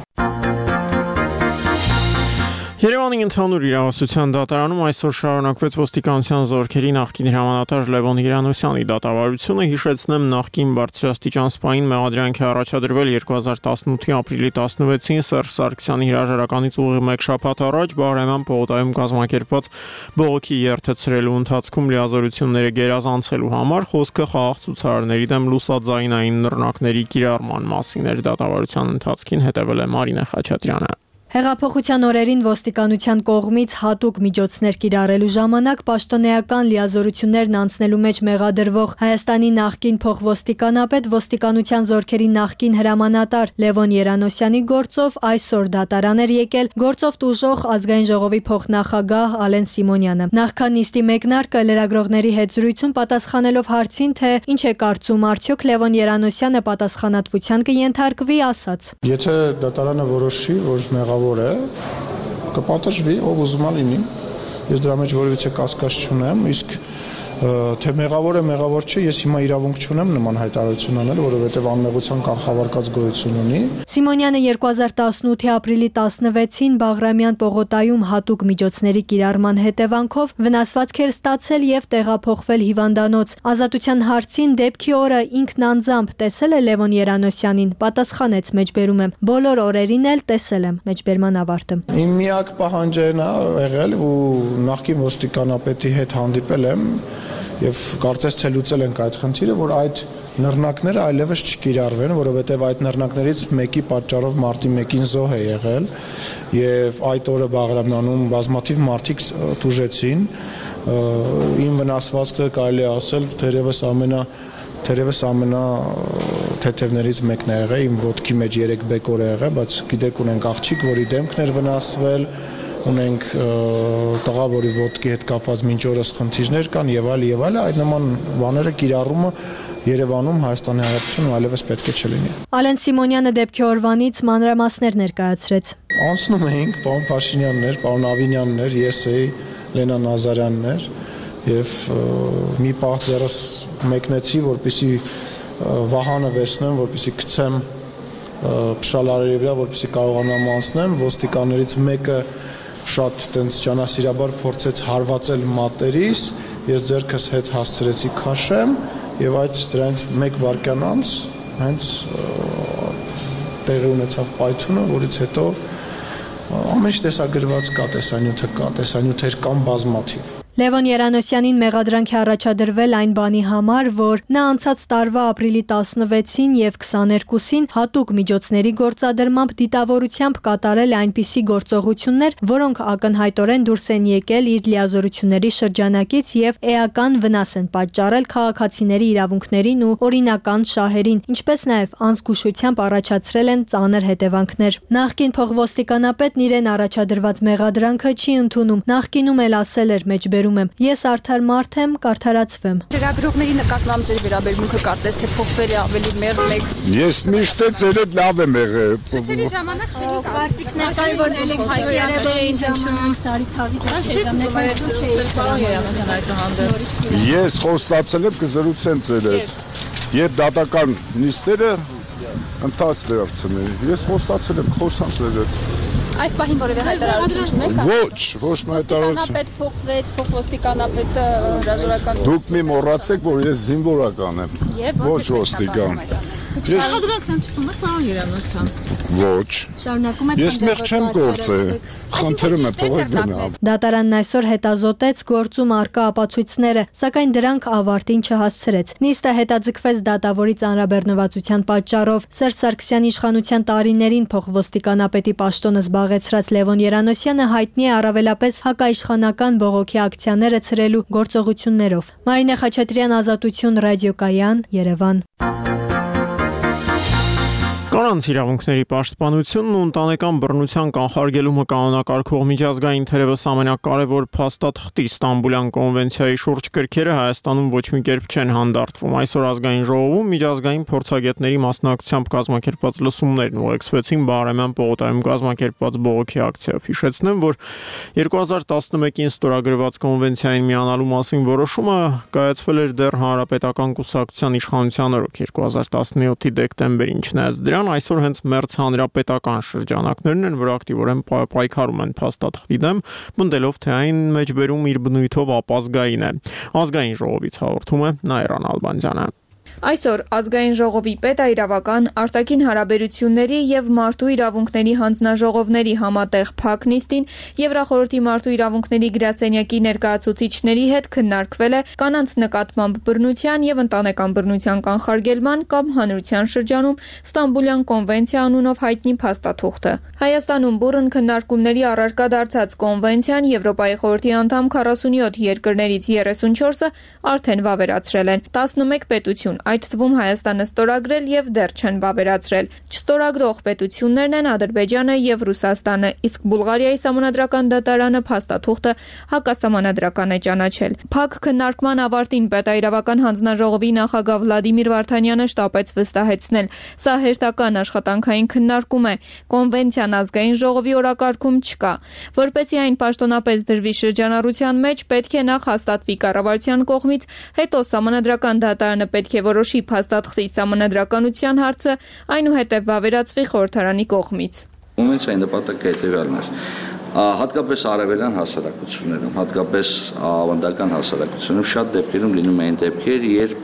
Երևանի ընդհանուր իրավասության դատարանում այսօր շարունակվեց ոստիկանության զորքերի նախկին հրամանատար Լևոն Երանոսյանի դատավարությունը, հիշեցնեմ նախկին բարձրաստիճան սպային մեղադրանք է առաջադրվել երկու հազար տասնութի ապրիլի տասնվեցին Սերժ Սարգսյանի հրաժարականից ուղիղ մեկ շաբաթ առաջ Բաղրամյան պողոտայում կազմակերպված բողոքի երթեցրելու ընթացքում լիազորությունները գերազանցելու համար խոսքը խաղաղ ցուցարարների դեմ լուսաձայնային նռնակների կիրառման մասին էր։ Դատավարության ընթացքին հետևել է Մարինե Խաչատրյանը։ Հեղափոխության օրերին ոստիկանության կողմից հատուկ միջոցներ կիրառելու ժամանակ պաշտոնեական լիազորություններն անցնելու մեջ մեղադրվող Հայաստանի նախկին փոխոստիկանապետ ոստիկանության զորքերի նախկին հրամանատար Լևոն Երանոսյանի գործով այսօր դատարան էր եկել գործով տուժող ազգային ժողովի փոխնախագահ Ալեն Սիմոնյանը։ Նախքան նիստի մեկնարկը լրագրողների հետ զրույցում պատասխանելով հարցին, թե ինչ է կարծում արդյոք Լևոն Երանոսյանը պատասխանատվության կենթարկվի, ասաց. Եթե դատարանը որոշի, որ մեղավոր է, կպատժվի, ով ուզում է լինի։ Ես դրա մեջ որևիցե կասկած չունեմ, իսկ թե մեղավոր է, մեղավոր չէ, ես հիմա իրավունք չունեմ նման հայտարարություն անել, որովհետև անմեղության կանխավարկած գոյություն ունի։ Սիմոնյանը երկու հազար տասնութի ապրիլի տասնվեցին Բաղրամյան պողոտայում հատուկ միջոցների կիրառման հետևանքով վնասվածք էր ստացել եւ տեղափոխվել հիվանդանոց։ Ազատության հարցին դեպքի օրը ինքն անձամբ տեսել է Լևոն Երանոսյանին, պատասխանեց մեջբերում եմ. բոլոր օրերին էլ տեսել եմ, մեջբերման ավարտը։ Իմ միակ պահանջն է եղել ու նախկին ոստիկանապետի հետ հանդիպել եմ եւ կարծես թե լուծել ենք այդ խնդիրը, որ այդ նռնակները այլևս չկիրառվեն, որովհետեւ այդ նռնակներից մեկի պատճառով մարտի մեկին զոհ է եղել եւ այդ օրը Բաղրամյանում բազմաթիվ մարդիկ տուժեցին։ Իմ վնասվածքը կարելի է ասել թերևս ամենա թերևս ամենա թեթևներից մեկն է եղել, իմ ոտքի մեջ երեք բեկոր է եղել, բայց գիտեք ունենք աղջիկ, որի դեմքն էր վնասվել, ունենք տղա, որի ոտքի հետ կապված մինչ օրս խնդիրներ կան եւ այլ եւ այլ, այդ նման բաները կիրառումը Երևանում Հայաստանի Հանրապետությունում այլևս պետք է չլինի։ Ալեն Սիմոնյանը դեպքի օրվանից մանրամասներ ներկայացրեց։ Անցնում էինք պարոն Փաշինյաններ, պարոն Ավինյաններ, ես էի, Լենա Նազարյաններ եւ մի պահ դեռս մեկնեցի, որպեսի Վահանը վերցնեմ, որպեսի գցեմ փշալարերի վրա, որպեսի կարողանամ անցնեմ, ոստիկաններից մեկը շատ տենց ճանասիրաբար փորձեց հարվածել մատերիս, ես ձեռքս հետ հասցրեցի քաշեմ եւ այդ դրանից մեկ վայրկյան անց հենց տեղի ունեցավ պայթյունը, որից հետո ամեն ինչ տեսագրված կա, տեսանյութը կա, տեսանյութեր կան բազմաթիվ։ Լևոն Երանոսյանին մեղադրանք է առաջադրվել այն բանի համար, որ նա անցած տարվա ապրիլի տասնվեցին եւ քսաներկուսին հատուկ միջոցների գործադրմամբ դիտավորությամբ կատարել է այնպիսի գործողություններ, որոնք ակնհայտորեն դուրս են եկել իր լիազորությունների շրջանակից եւ էական վնաս են պատճառել քաղաքացիների իրավունքներին ու օրինական շահերին, ինչպես նաեւ անզգուշությամբ առաջացրել են ծանր հետևանքներ։ Նախկին փոխոստիկանապետն իրեն առաջադրված մեղադրանքը չի ընդունում։ Նախկինում էլ ասել էր մեջ Ես արդար մարդ եմ, կարդարացվեմ։ Լրագրողների նկատմամբ ձեր վերաբերմունքը կարծես թե փոխվել է ավելի մեղմ եք։ Ես միշտ ձեր հետ լավ եմ եղել։ Ցույցերի ժամանակ չէի կարծիքներ կար, որ ելեք հայտարարել էին հնչյունում Սարի թաղի։ Ես խոստացել եմ կզրուցեմ ձեր հետ։ Եվ դատական նիստերը ընթաց վերցնի։ Ես խոստացել եմ խոսամ ձեր հետ։ Այս պահին որևէ հայտարարություն չունեք։ Ոչ, ոչ մի հայտարարություն։ Պետ փոխվեց, փոխոստիկանապետը հրաժարական։ Դուք մի մոռացեք, որ ես զինվորական եմ։ Ոչ ոստիկան։ Շահադրանքն ընդունում եք, պարոն Երանոսյան։ Ոչ։ Շարունակում եք։ Ես մեղ չեմ գործել։ Խնդրում եմ թողեք գնամ։ Դատարանն այսօր հետազոտեց գործում առկա ապացույցները, սակայն դրանք ավարտին չհասցրեց։ Նիստը հետաձգվեց դատավորի ծանրաբեռնվածության պատճառով։ Սերժ Սարգսյանի իշխանության տարիներին փոխոստիկանապետի պաշտոնը զբաղեցրած Լևոն Երանոսյանը հայտնի է առավելապես հակաիշխանական բողոքի ակցիաները ցրելու գործողություններով։ Մարինե Խաչատրյան, Ազատություն, Ռադիոկայան, Երևան։ Կանանց իրավունքների պաշտպանությունն ու ընտանեկան բռնության կանխարգելումը կանոնակարգող միջազգային թերևս ամենակարևոր փաստաթղթի Ստամբուլյան կոնվենցիայի շուրջ կրքերը Հայաստանում ոչ մի կերպ չեն հանդարտվում։ Այսօր ազգային ժողովում միջազգային փորձագետների մասնակցությամբ կազմակերպված լսումներն ուղեկցվեցին Բահրամյան պողոտայում կազմակերպված բողոքի ակցիայով։ Հիշեցնեմ, որ երկու հազար տասնմեկին ստորագրված կոնվենցիային միանալու մասին որոշումը կայացվել էր դեռ Հանրապետական կուսակցության իշխանության օրոք երկու հազար տասնյոթի դեկտեմբերին, չնայած դրան այսօր հենց մերձ հանրապետական շրջանակներն են, որ ակտիվորեն պայքարում են փաստաթղթի դեմ, պնդելով, թե այն մեջբերում իր բնույթով ապազգային է։ Ազգային ժողովից հաղորդում է Նայիրան Ալբանդյանը։ Այսօր ազգային ժողովի պետաիրավական, արտաքին հարաբերությունների եւ մարդու իրավունքների հանձնաժողովների համատեղ փակ նիստին Եվրախորհրդի մարդու իրավունքների գրասենյակի ներկայացուցիչների հետ քննարկվել է կանանց նկատմամբ բռնության եւ ընտանեկան բռնության կանխարգելման կամ հանրության շրջանում Ստամբուլյան կոնվենցիա անունով հայտնի փաստաթուղթը։ Հայաստանում բուռն քննարկումների առարկա դարձած կոնվենցիան Եվրոպայի խորհրդի անդամ քառասունյոթ երկրներից երեսունչորսը արդեն վավերացրել են։ տասնմեկ պետություն, այդ թվում Հայաստանը ստորագրել եւ դեռ չեն վավերացրել։ Չստորագրող պետություններն են Ադրբեջանը եւ Ռուսաստանը, իսկ Բուլղարիայի սահմանադրական դատարանը փաստաթուղթը հակասահմանադրական է ճանաչել։ Փակ քննարկման ավարտին պետաիրավական հանձնաժողովի նախագահ Վլադիմիր Վարդանյանը շտապեց վստահեցնել. սա հերթական աշխատանքային քննարկում է, կոնվենցիան ազգային ժողովի օրակարգում չկա։ Որպեսզի այն պաշտոնապես դրվի շրջանառության մեջ, պետք է նախ հաստատվի կառավարության կողմից, հետո սահմանադրական դատարանը պետք է որոշի փաստաթղթի սահմանադրականության հարցը, այնուհետև վավերացվի խորհրդարանի կողմից։ Կոնվենցիայի նպատակը հետևյալն է. հատկապես արևելյան հասարակություններում, հատկապես ավանդական հասարակություններում շատ դեպքերում լինում են դեպքեր, երբ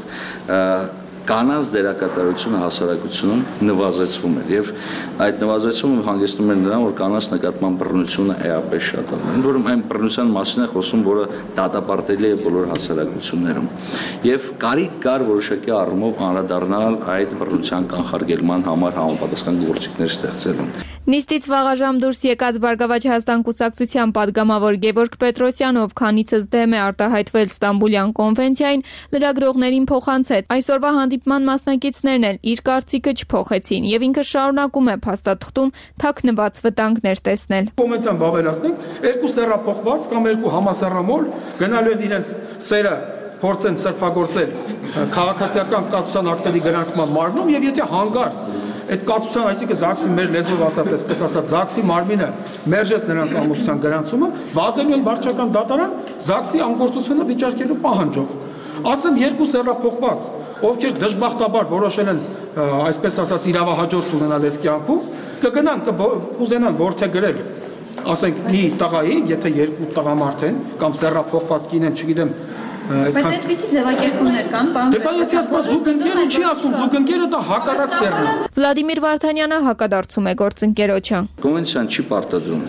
կանանց դերակատարությունը հասարակությունում նվազեցվում է եւ այդ նվազեցումը հանգեցնում է նրան, որ կանանց նկատմամբ բռնությունը էապես շատանում է։ Ընդ որում այն բռնության մասին է խոսում, որը դատապարտելի է բոլոր հասարակություններում։ Եվ կարիք կար որոշակի առումով անդրադառնալ այդ բռնության կանխարգելման համար համապատասխան գործիքներ ստեղծելուն։ Նիստից վաղաժամ դուրս եկած Բարգավաճ Հայաստան կուսակցության падգամավոր Գևորգ Պետրոսյանով քանիցս դեմ է արտահայտվել Ստամբուլյան կոնվենցիային, լրագրողներին փոխանցեց։ Այսօրվա հանդիպման մասնակիցներն էլ իր կարծիքը չփոխեցին եւ ինքը շարունակում է փաստաթղթում թաքնված վտանգներ տեսնել։ Կոնվենցիան վավերացնենք, երկու սեռափոխված կամ երկու համասեռամոլ գնալու են իրենց սերը փորձեն սրբագործել քաղաքացիական կացության ակտերի գրանցման մարմնում եւ եթե հանգարց այդ կացության, այսինքն ԶԱԳՍ-ի մեր լեզվով ասած, այսպես ասած, ԶԱԳՍ-ի մարմինը մերժեց նրանց ամուսնության գրանցումը, վազելու են վարչական դատարան ԶԱԳՍ-ի անգործությունը վիճարկելու պահանջով։ Ասեմ երկու սեռափոխված, ովքեր դժբախտաբար որոշել են, այսպես ասած, իրավահաջորդ ունենալ այս կյանքում, կգնան, կուզենան որդեգրել, ասենք, մի տղայի, եթե երկու տղամարդ են, կամ սեռափոխված կին են, չգիտեմ, Բայց այդպիսի ձևակերպումներ կան, բան։ Դե բայց եթե ասում զուգընկերը, չի ասում զուգընկերը դա հակառակ սեռն է։ Վլադիմիր Վարդանյանը հակադարձում է գործընկերոջը։ Կոնվենցիան չի պարտադրում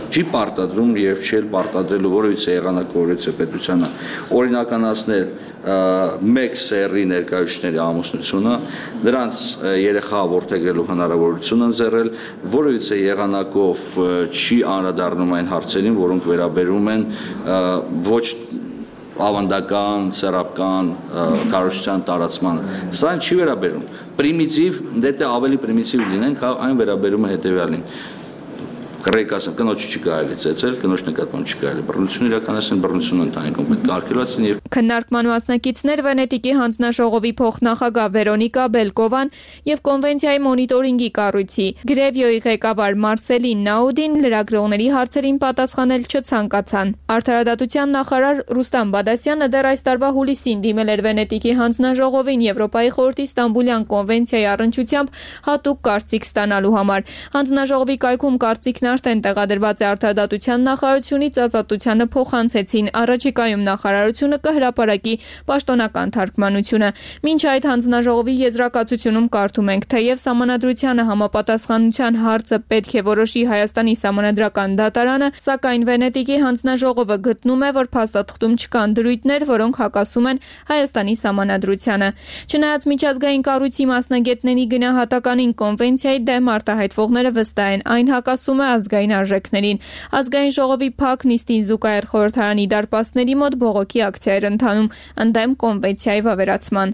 չի պարտադրում եւ չի պարտադրելու որևիցե եղանակ որևիցե պետությանը օրինականացնել մեկ սեռի ներկայացուցիչների ամուսնությունը, նրանց երեխա որդեգրելու հնարավորություն ընձեռել, որևիցե եղանակով չի անդրադառնում այն հարցերին, որոնք վերաբերում են ոչ ավանդական, սեռական կառուցության տարածմանը։ Սա չի վերաբերում։ Պրիմիտիվ, դե ավելի պրիմիտիվ լինենք, այն վերաբերում է հետևյալին։ Կռեկ ասեմ, կնոջ չի կարելի ծեծել, կնոջ նկատմամբ չի կարելի բռնություն իրականացնել, բռնությունը ընդհանրապես պետք է արգելացնել եւ քննարկման մասնակիցներ Վենետիկի հանձնաժողովի փոխնախագահ Վերոնիկա Բելկովան եւ կոնվենցիայի մոնիտորինգի կառույցի Գրևիոյի ղեկավար Մարսելին Նաուդին լրագրողների հարցերին պատասխանել չցանկացան։ Արդարադատության նախարար Ռուստամ Բադասյանը դեռ այս տարվա հուլիսին դիմել էր Վենետիկի հանձնաժողովին Եվրոպայի խորհրդի Ստամբուլյան կոնվենցիայի առնչությամբ հատուկ կարծիք ստանալու համար։ Հանձնաժողովի կայքում կարծիքն արդեն տեղադրված է արդարադատության նախարարությունից ազատությանը փոխանցեցին, առաջիկայում նախարարությունը կհրապարակի պաշտոնական թարգմանությունը։ Մինչ այդ հանձնաժողովի եզրակացությունում կարդում ենք, թեև սահմանադրությանը համապատասխանության հարցը պետք է որոշի Հայաստանի սահմանադրական դատարանը, սակայն Վենետիկի հանձնաժողովը գտնում է, որ փաստաթղթում չկան դրույթներ, որոնք հակասում են Հայաստանի սահմանադրությանը։ Չնայած միջազգային կառույցի մասնագետների գնահատականին կոնվենցիայի դեմ արտահայտվողները վստահ են, այն հակասում է ազգային արժեքներին։ Ազգային ժողովի փակ նիստին զուգահեռ խորհրդարանի դարպասների մոտ բողոքի ակցիա էր ընթանում ընդդեմ կոնվենցիայի վավերացման։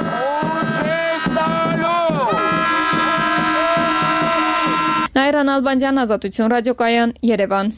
Նայրան Ալբանդյան, Ազատություն ռադիոկայան, Երևան։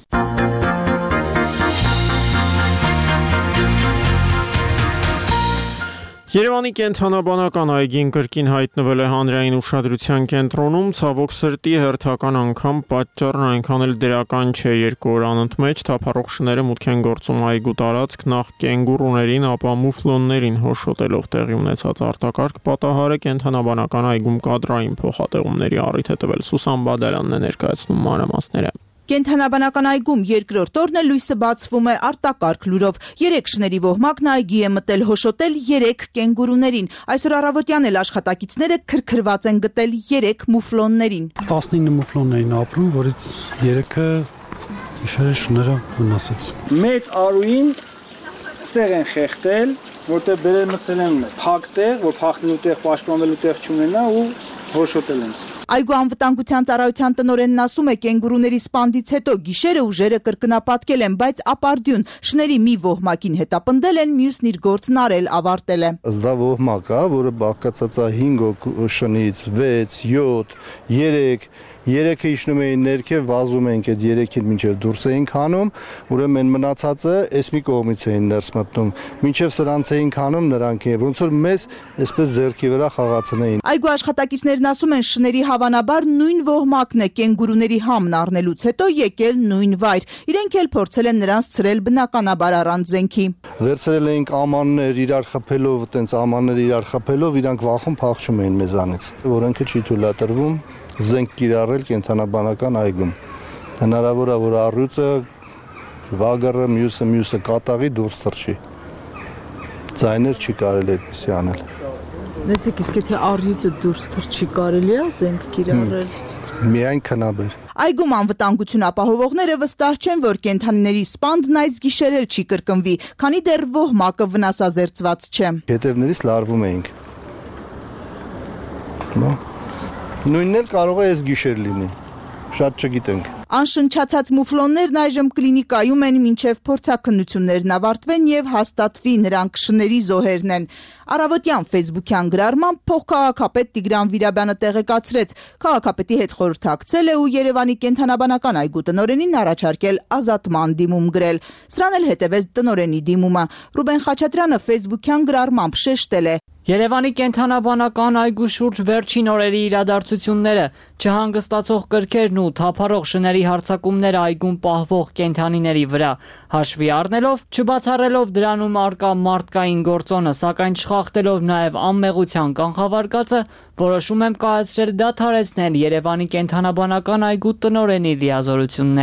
Երևանի կենթանաբանական այգին կրկին հայտնվել է հանրային ուշադրության կենտրոնում, ցավոք սրտի հերթական անգամ պատճառն այնքան էլ դրական չէ, երկու օր անընդմեջ թափառող շները մուտք են գործում այգու տարածք, նախ կենգուրուներին, ապա մուֆլոններին հոշոտելով տեղի ունեցած արտակարգ պատահարը կենթանաբանական այգում կադրային փոխատեղումների առիթ է տվել։ Սուսան Բադալյանն է ներկայացնում մանրամասները։ Կենթանաբանական այգում երկրորդ օրն է լույսը բացվում է արտակարգ լուրով։ Երեք շների ոհմակն այգի է մտել հոշոտել երեք կենգուրուներին։ Այսօր առավոտյան էլ աշխատակիցները քրքրված են գտել երեք մուֆլոններին։ տասնինը մուֆլոն էին ապրում, որից երեքը իշերը շները վնասեց։ Մեծ արուին ստեղ են խեղտել, որտեղ բերել մցել են փակ տեղ, որ փախնելու տեղ, պաշտպանվելու տեղ չունենա ու հոշոտել են։ Այգու անվտանգության ծառայության տնօրենն ասում է, կենգուրուների սպանդից հետո գիշերը ուժերը կրկնապատկել են, բայց ապարդյուն շների մի ոհմակին հետապնդել են, մյուսն իր գործն արել ավարտել է։ Դա ոհմակ է, որը բաղկացած է հինգ շնից, վեց, յոթ, երեք, երեքը իջնում էին ներքև, վազում էինք այդ երեքին մինչև դուրս էինք հանում, ուրեմն մնացածը էս մի կողմից էին ներս մտնում, մինչև սրանց էինք հանում նրանք, ոնց որ մեզ այսպես ձեռքի վրա խաղացնեին։ Այգու աշխատակիցներն ասում են, շների հավանաբար նույն ոհմակն է կենգուրուների համն առնելուց հետո եկել նույն վայր։ Իրենք էլ փորձել են նրանց ցրել բնականաբար առանց զենքի։ Վերցրել էինք ամաններ իրար խփելով, տենց ամաններ իրար խփելով, իրանք վախում փախչում էին մեզանից, որոնքը չի թույլատրվում զենք կիրառել կենթանաբանական այգում։ Հնարավոր է, որ առյուծը, վագարը, մյուսը, մյուսը կատաղի դուրս թռչի։ Ձայներ չի կարելի այդպիսի անել։ Նեցեք, իսկ եթե առյուծը դուրս թռչի, կարելի է զենք կիրառել։ Միայն քնաբեր։ Այգում անվտանգություն ապահովողները վստահ չեն, որ կենդանիների սպանդն այս գիշեր էլ չի կրկնվի, քանի դեռ ոհմակը վնասազերծված չէ։ Հետևներից լարվում էինք։ Նույնն էլ կարող է այս գիշեր լինի, շատ չգիտենք։ Անշնչացած մուֆլոններն այժմ կլինիկայում են, մինչև փորձաքննություններն ավարտվեն եւ հաստատվի նրանք շների զոհերն են։ Առավոտյան ֆեյսբուքյան գրառմամբ փոխքաղաքապետ Տիգրան Վիրաբյանը տեղեկացրեց, քաղաքապետի հետ խորհրդակցել է ու Երևանի կենթանաբանական այգու տնօրենին առաջարկել ազատման դիմում գրել։ Սրան էլ հետևեց տնօրենի դիմումը։ Ռուբեն Խաչատրյանը ֆեյսբուքյան գրառմամբ շեշտել է. Երևանի կենթանաբանական այգու շուրջ վերջին օրերի իրադարձությունները, չհանգստացող կրքերն ու թափառող շների հարձակումները այգում պահվող կենդանիների վրա հաշվի առնելով, չբացառելով դրանում արկա մարդկային գործոնը, սակայն չխախտելով նաև անմեղության կանխավարկածը, որոշում եմ կայացրել դադարեցնել Երևանի կենթանաբանական այգու տնօրենի լիազորությունները։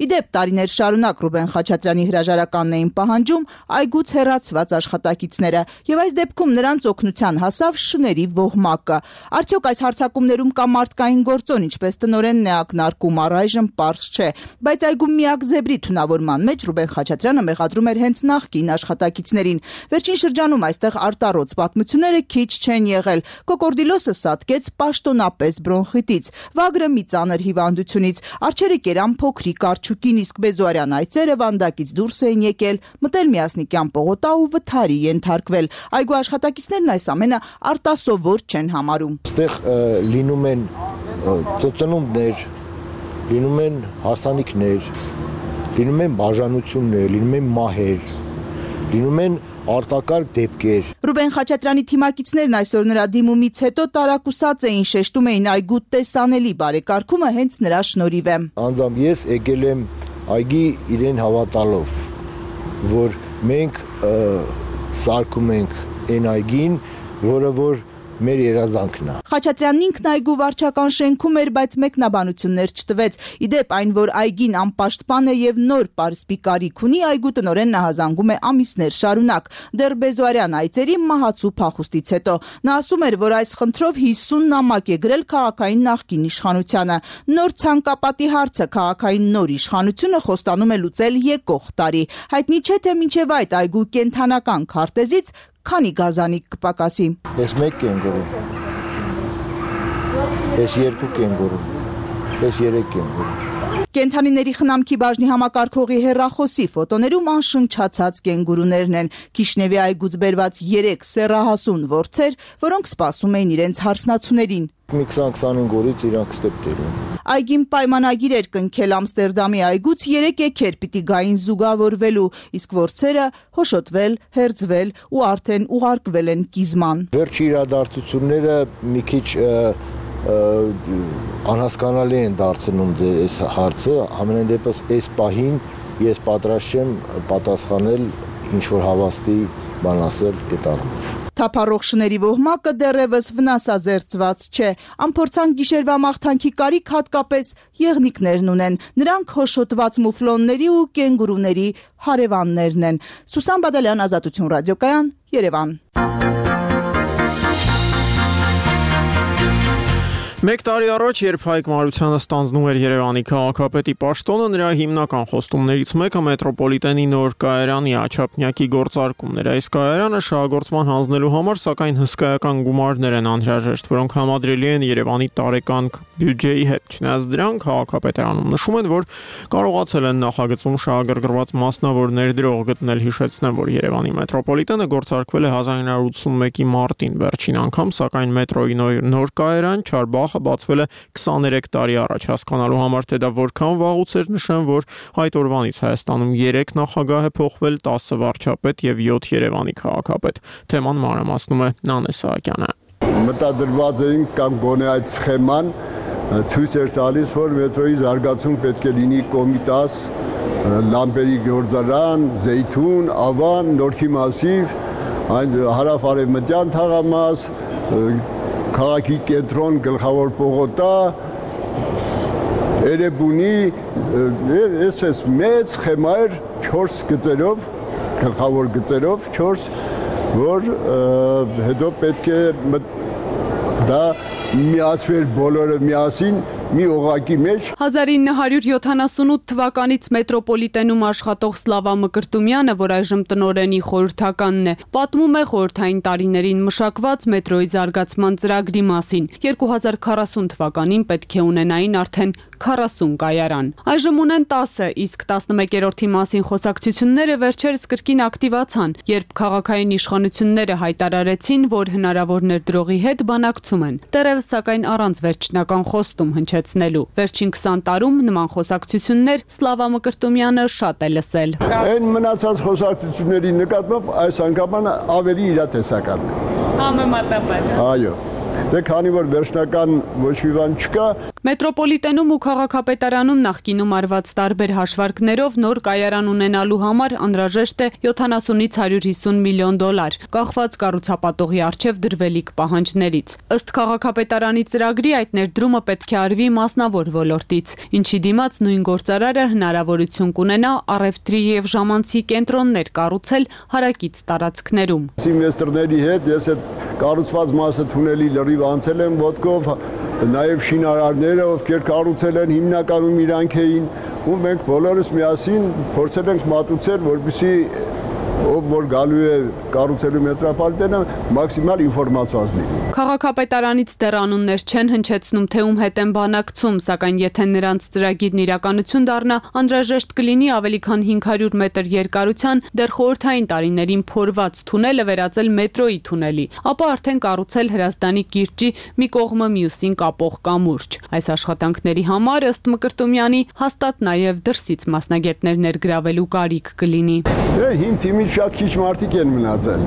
Ի դեպ, տարիներ շարունակ Ռուբեն Խաչատրյանի հրաժարականն էին պահանջում այգուց հեռացված աշխատակիցները, եւ այս դեպքում նրանց օգնության հասավ շների ոհմակը։ Արդյոք այս հարձակումներում կա մարդկային գործոն, ինչպես տնօրենն է ակնարկում, առայժմ պարզ չէ, բայց այգու միակ զեբրի թունավորման մեջ Ռուբեն Խաչատրյանը մեղադրում էր հենց նախկին աշխատակիցներին։ Վերջին շրջանում այստեղ արտառոց պատմությունները քիչ չեն եղել։ Կոկորդիլոսը սատկեց պաշտոնապես բրոնխիտից, Վագրը մի ծանր հիվանդությունից, արջերը կերան փոքրիկ արջուկին, իսկ Բեզոարյան այծերը վանդակից դուրս էին եկել, մտել Միասնիկյան պողոտա ու վթարի ենթարկվել։ Այգու աշխատակիցներն այս ամենը արտասովոր չեն համարում։ Այստեղ լինում են ծծնումներ, լինում են հարսանիքներ, լինում են բաժանություններ, լինում են մահեր, լինում են արտակարգ դեպքեր։ Ռուբեն Խաչատրյանի թիմակիցներն այսօր նրա դիմումից հետո տարակուսած էին, շեշտում էին այգու տեսանելի բարեկարգումը հենց նրա շնորհիվ է։ Անձամբ ես եկել եմ այգի իրեն հավատալով, որ մենք սարքում ենք այն այգին, որը որ մեր երազանքն է։ Խաչատրյանն ինքն այգու վարչական շենքում էր, բայց մեկնաբանություններ չտվեց։ Ի դեպ, այն, որ այգին անպաշտպան է եւ նոր պարսպի կարիք ունի, այգու տնօրենն հազանգում է ամիսներ շարունակ։ Դեռ Բեզոարյան այծերի մահացու փախուստից հետո նա ասում էր, որ այս խնդրով հիսուն նամակ է գրել քաղաքային նախկին իշխանությանը։ Նոր ցանկապատի հարցը քաղաքային նոր իշխանությունը խոստանում է լուծել եկող տարի։ Հայտնի չէ, թե մինչև այդ այգու կենթանական քարտեզից քանի գազանիկ կպակասի։ Ես մեկ կենգուրու, ես երկու կենգուրու, ես երեք կենգուրու։ Կենթանիների խնամքի բաժնի համակարգողի հեռախոսի ֆոտոներում անշնչացած կենգուրուներն են, Քիշնևի այգուց բերված երեք սեռահասուն որձեր, որոնք սպասում էին իրենց հարսնացուներին։ Մի քսան քսանհինգ օրից իրանք ստեպտեր են։ Այգին պայմանագիր էր կնքել Ամստերդամի այգուց երեք էքեր պիտի գային զուգավորվելու, իսկ որձերը հոշոտվել, հերձվել ու արդեն ուղարկվել են կիզման։ Վերջի իրադարձությունները մի քիչ անհասկանալի են դարձնում ձեր այս հարցը, ամենայն դեպս այս պահին ես պատրաստ չեմ պատասխանել ինչ որ հավաստի բան ասել այդ առումով։ Թափառող շների ոհմակը դեռևս վնասազերծված չէ։ Անփորձան գիշերվա մաղթանքի կարիք հատկապես եղնիկներն ունեն։ Նրանք հոշոտված մուֆլոնների ու կենգուրուների հարևաններն են։ Սուսան Բադալյան, Ազատություն ռադիոկայան, Երևան։ Մեկ տարի առաջ, երբ Հայկ Մարությանը ստանձնում էր Երևանի քաղաքապետի պաշտոնը, նրա հիմնական խոստումներից մեկը մետրոպոլիտենի նոր կայարանի աչափնյակի գործարկումն էր։ Այս կայարանը շահագործման հանձնելու համար սակայն հսկայական գումարներ են անհրաժեշտ, որոնք համադրելի են Երևանի տարեկան բյուջեի հետ։ Չնայած դրան, քաղաքապետարանում նշում են, որ կարողացել են նախագծում շահագրգռված մասնավոր ներդրող գտնել։ Հիշեցնեմ, որ Երևանի մետրոպոլիտենը գործարկվել է հազար ինը հարյուր ութսունմեկի մարտին վերջին անգամ, սակայն մետրոյի նոր կայարան Չարբախ բացվել է քսաներեք տարի առաջ։ Հասկանալու համար, թե դա որքան վաղուց էր, նշեմ, որ այդ օրվանից Հայաստանում երեք նախագահ է փոխվել, տասը վարչապետ եւ յոթ Երևանի քաղաքապետ։ Թեման մանրամասնում է Նանե Սահակյանը։ Մտադրված էին կամ գոնե այդ սխեման ցույց էր տալիս, որ մետրոյի զարգացում պետք է լինի Կոմիտաս, լամպերի գործարան, Զեյթուն, Ավան, Նորքի մասիվ, այն հարավ-արևմտյան թաղամաս, քաղաքի կենտրոն, գլխավոր պողոտա, Էրեբունի, այսպես մեծ սխեմա էր չորս գծերով, գլխավոր գծերով չորս, որ հետո պետք է դա միացվեր բոլորը միասին մի օղակի մեջ։ հազար ինը հարյուր յոթանասունութ թվականից մետրոպոլիտենում աշխատող Սլավա Մկրտումյանը, որ այժմ տնօրենի խորհրդականն է, պատմում է խորհրդային տարիներին մշակված մետրոյի զարգացման ծրագրի մասին։ երկու հազար քառասուն թվականին պետք է ունենային արդեն քառասուն կայարան։ Այժմ ունեն տասը, իսկ տասնմեկերորդի մասին խոսակցությունները վերջերս կրկին ակտիվացան, երբ քաղաքային իշխանությունները հայտարարեցին, որ հնարավոր ներդրողի հետ բանակցում են։ Դեռևս սակայն առանց վերջնական խոստում հնչեցնելու։ Վերջին քսան տարում նման խոսակցություններ Սլավա Մկրտումյանը շատ է լսել։ Այն մնացած խոսակցությունների նկատմամբ այս անգամ ավելի իրատեսական է։ Համեմատաբար։ Այո։ Դե քանի որ վերջնական ոչ մի բան չկա, Մետրոպոլիտենում ու քաղաքապետարանում նախկինում արված տարբեր հաշվարկներով նոր կայարան ունենալու համար անհրաժեշտ է յոթանասունից հարյուր հիսուն միլիոն դոլար, կախված կառուցապատողի առջև դրվելիք պահանջներից։ Ըստ քաղաքապետարանի ծրագրի այդ ներդրումը պետք է արվի մասնավոր ոլորտից, ինչի դիմաց նույն գործարարը հնարավորություն կունենա առևտրի եւ ժամանցի կենտրոններ կառուցել հարակից տարածքներում։ Ինվեստորների հետ ես այդ կառուցված մասը թունելի լրիվ անցել եմ ոտքով, նաև շինարարները, ովքեր կառուցել են հիմնականում իրանք էին, ու մենք բոլորս միասին փորձել ենք մատուցել, որպեսզի ով որ գալու է կառուցելու մետրոպոլիտենը մաքսիմալ ինֆորմացված լինի։ Քաղաքապետարանից դեռ անուններ չեն հնչեցնում, թե ում հետ են բանակցում, սակայն եթե նրանց ծրագիրն իրականություն դառնա, անհրաժեշտ կլինի ավելի քան հինգ հարյուր մետր երկարության դեռ խորհրդային տարիներին փորված թունելը վերածել մետրոյի թունելի, ապա արդեն կառուցել Հրազդանի կիրճի մի կողմը մյուսին կապող կամուրջ։ Այս աշխատանքների համար ըստ Մկրտումյանի հաստատ նաև դրսից մասնագետներ ներգրավելու կարիք կլինի։ Թիմի շատ քիչ մարդիկ են մնացել։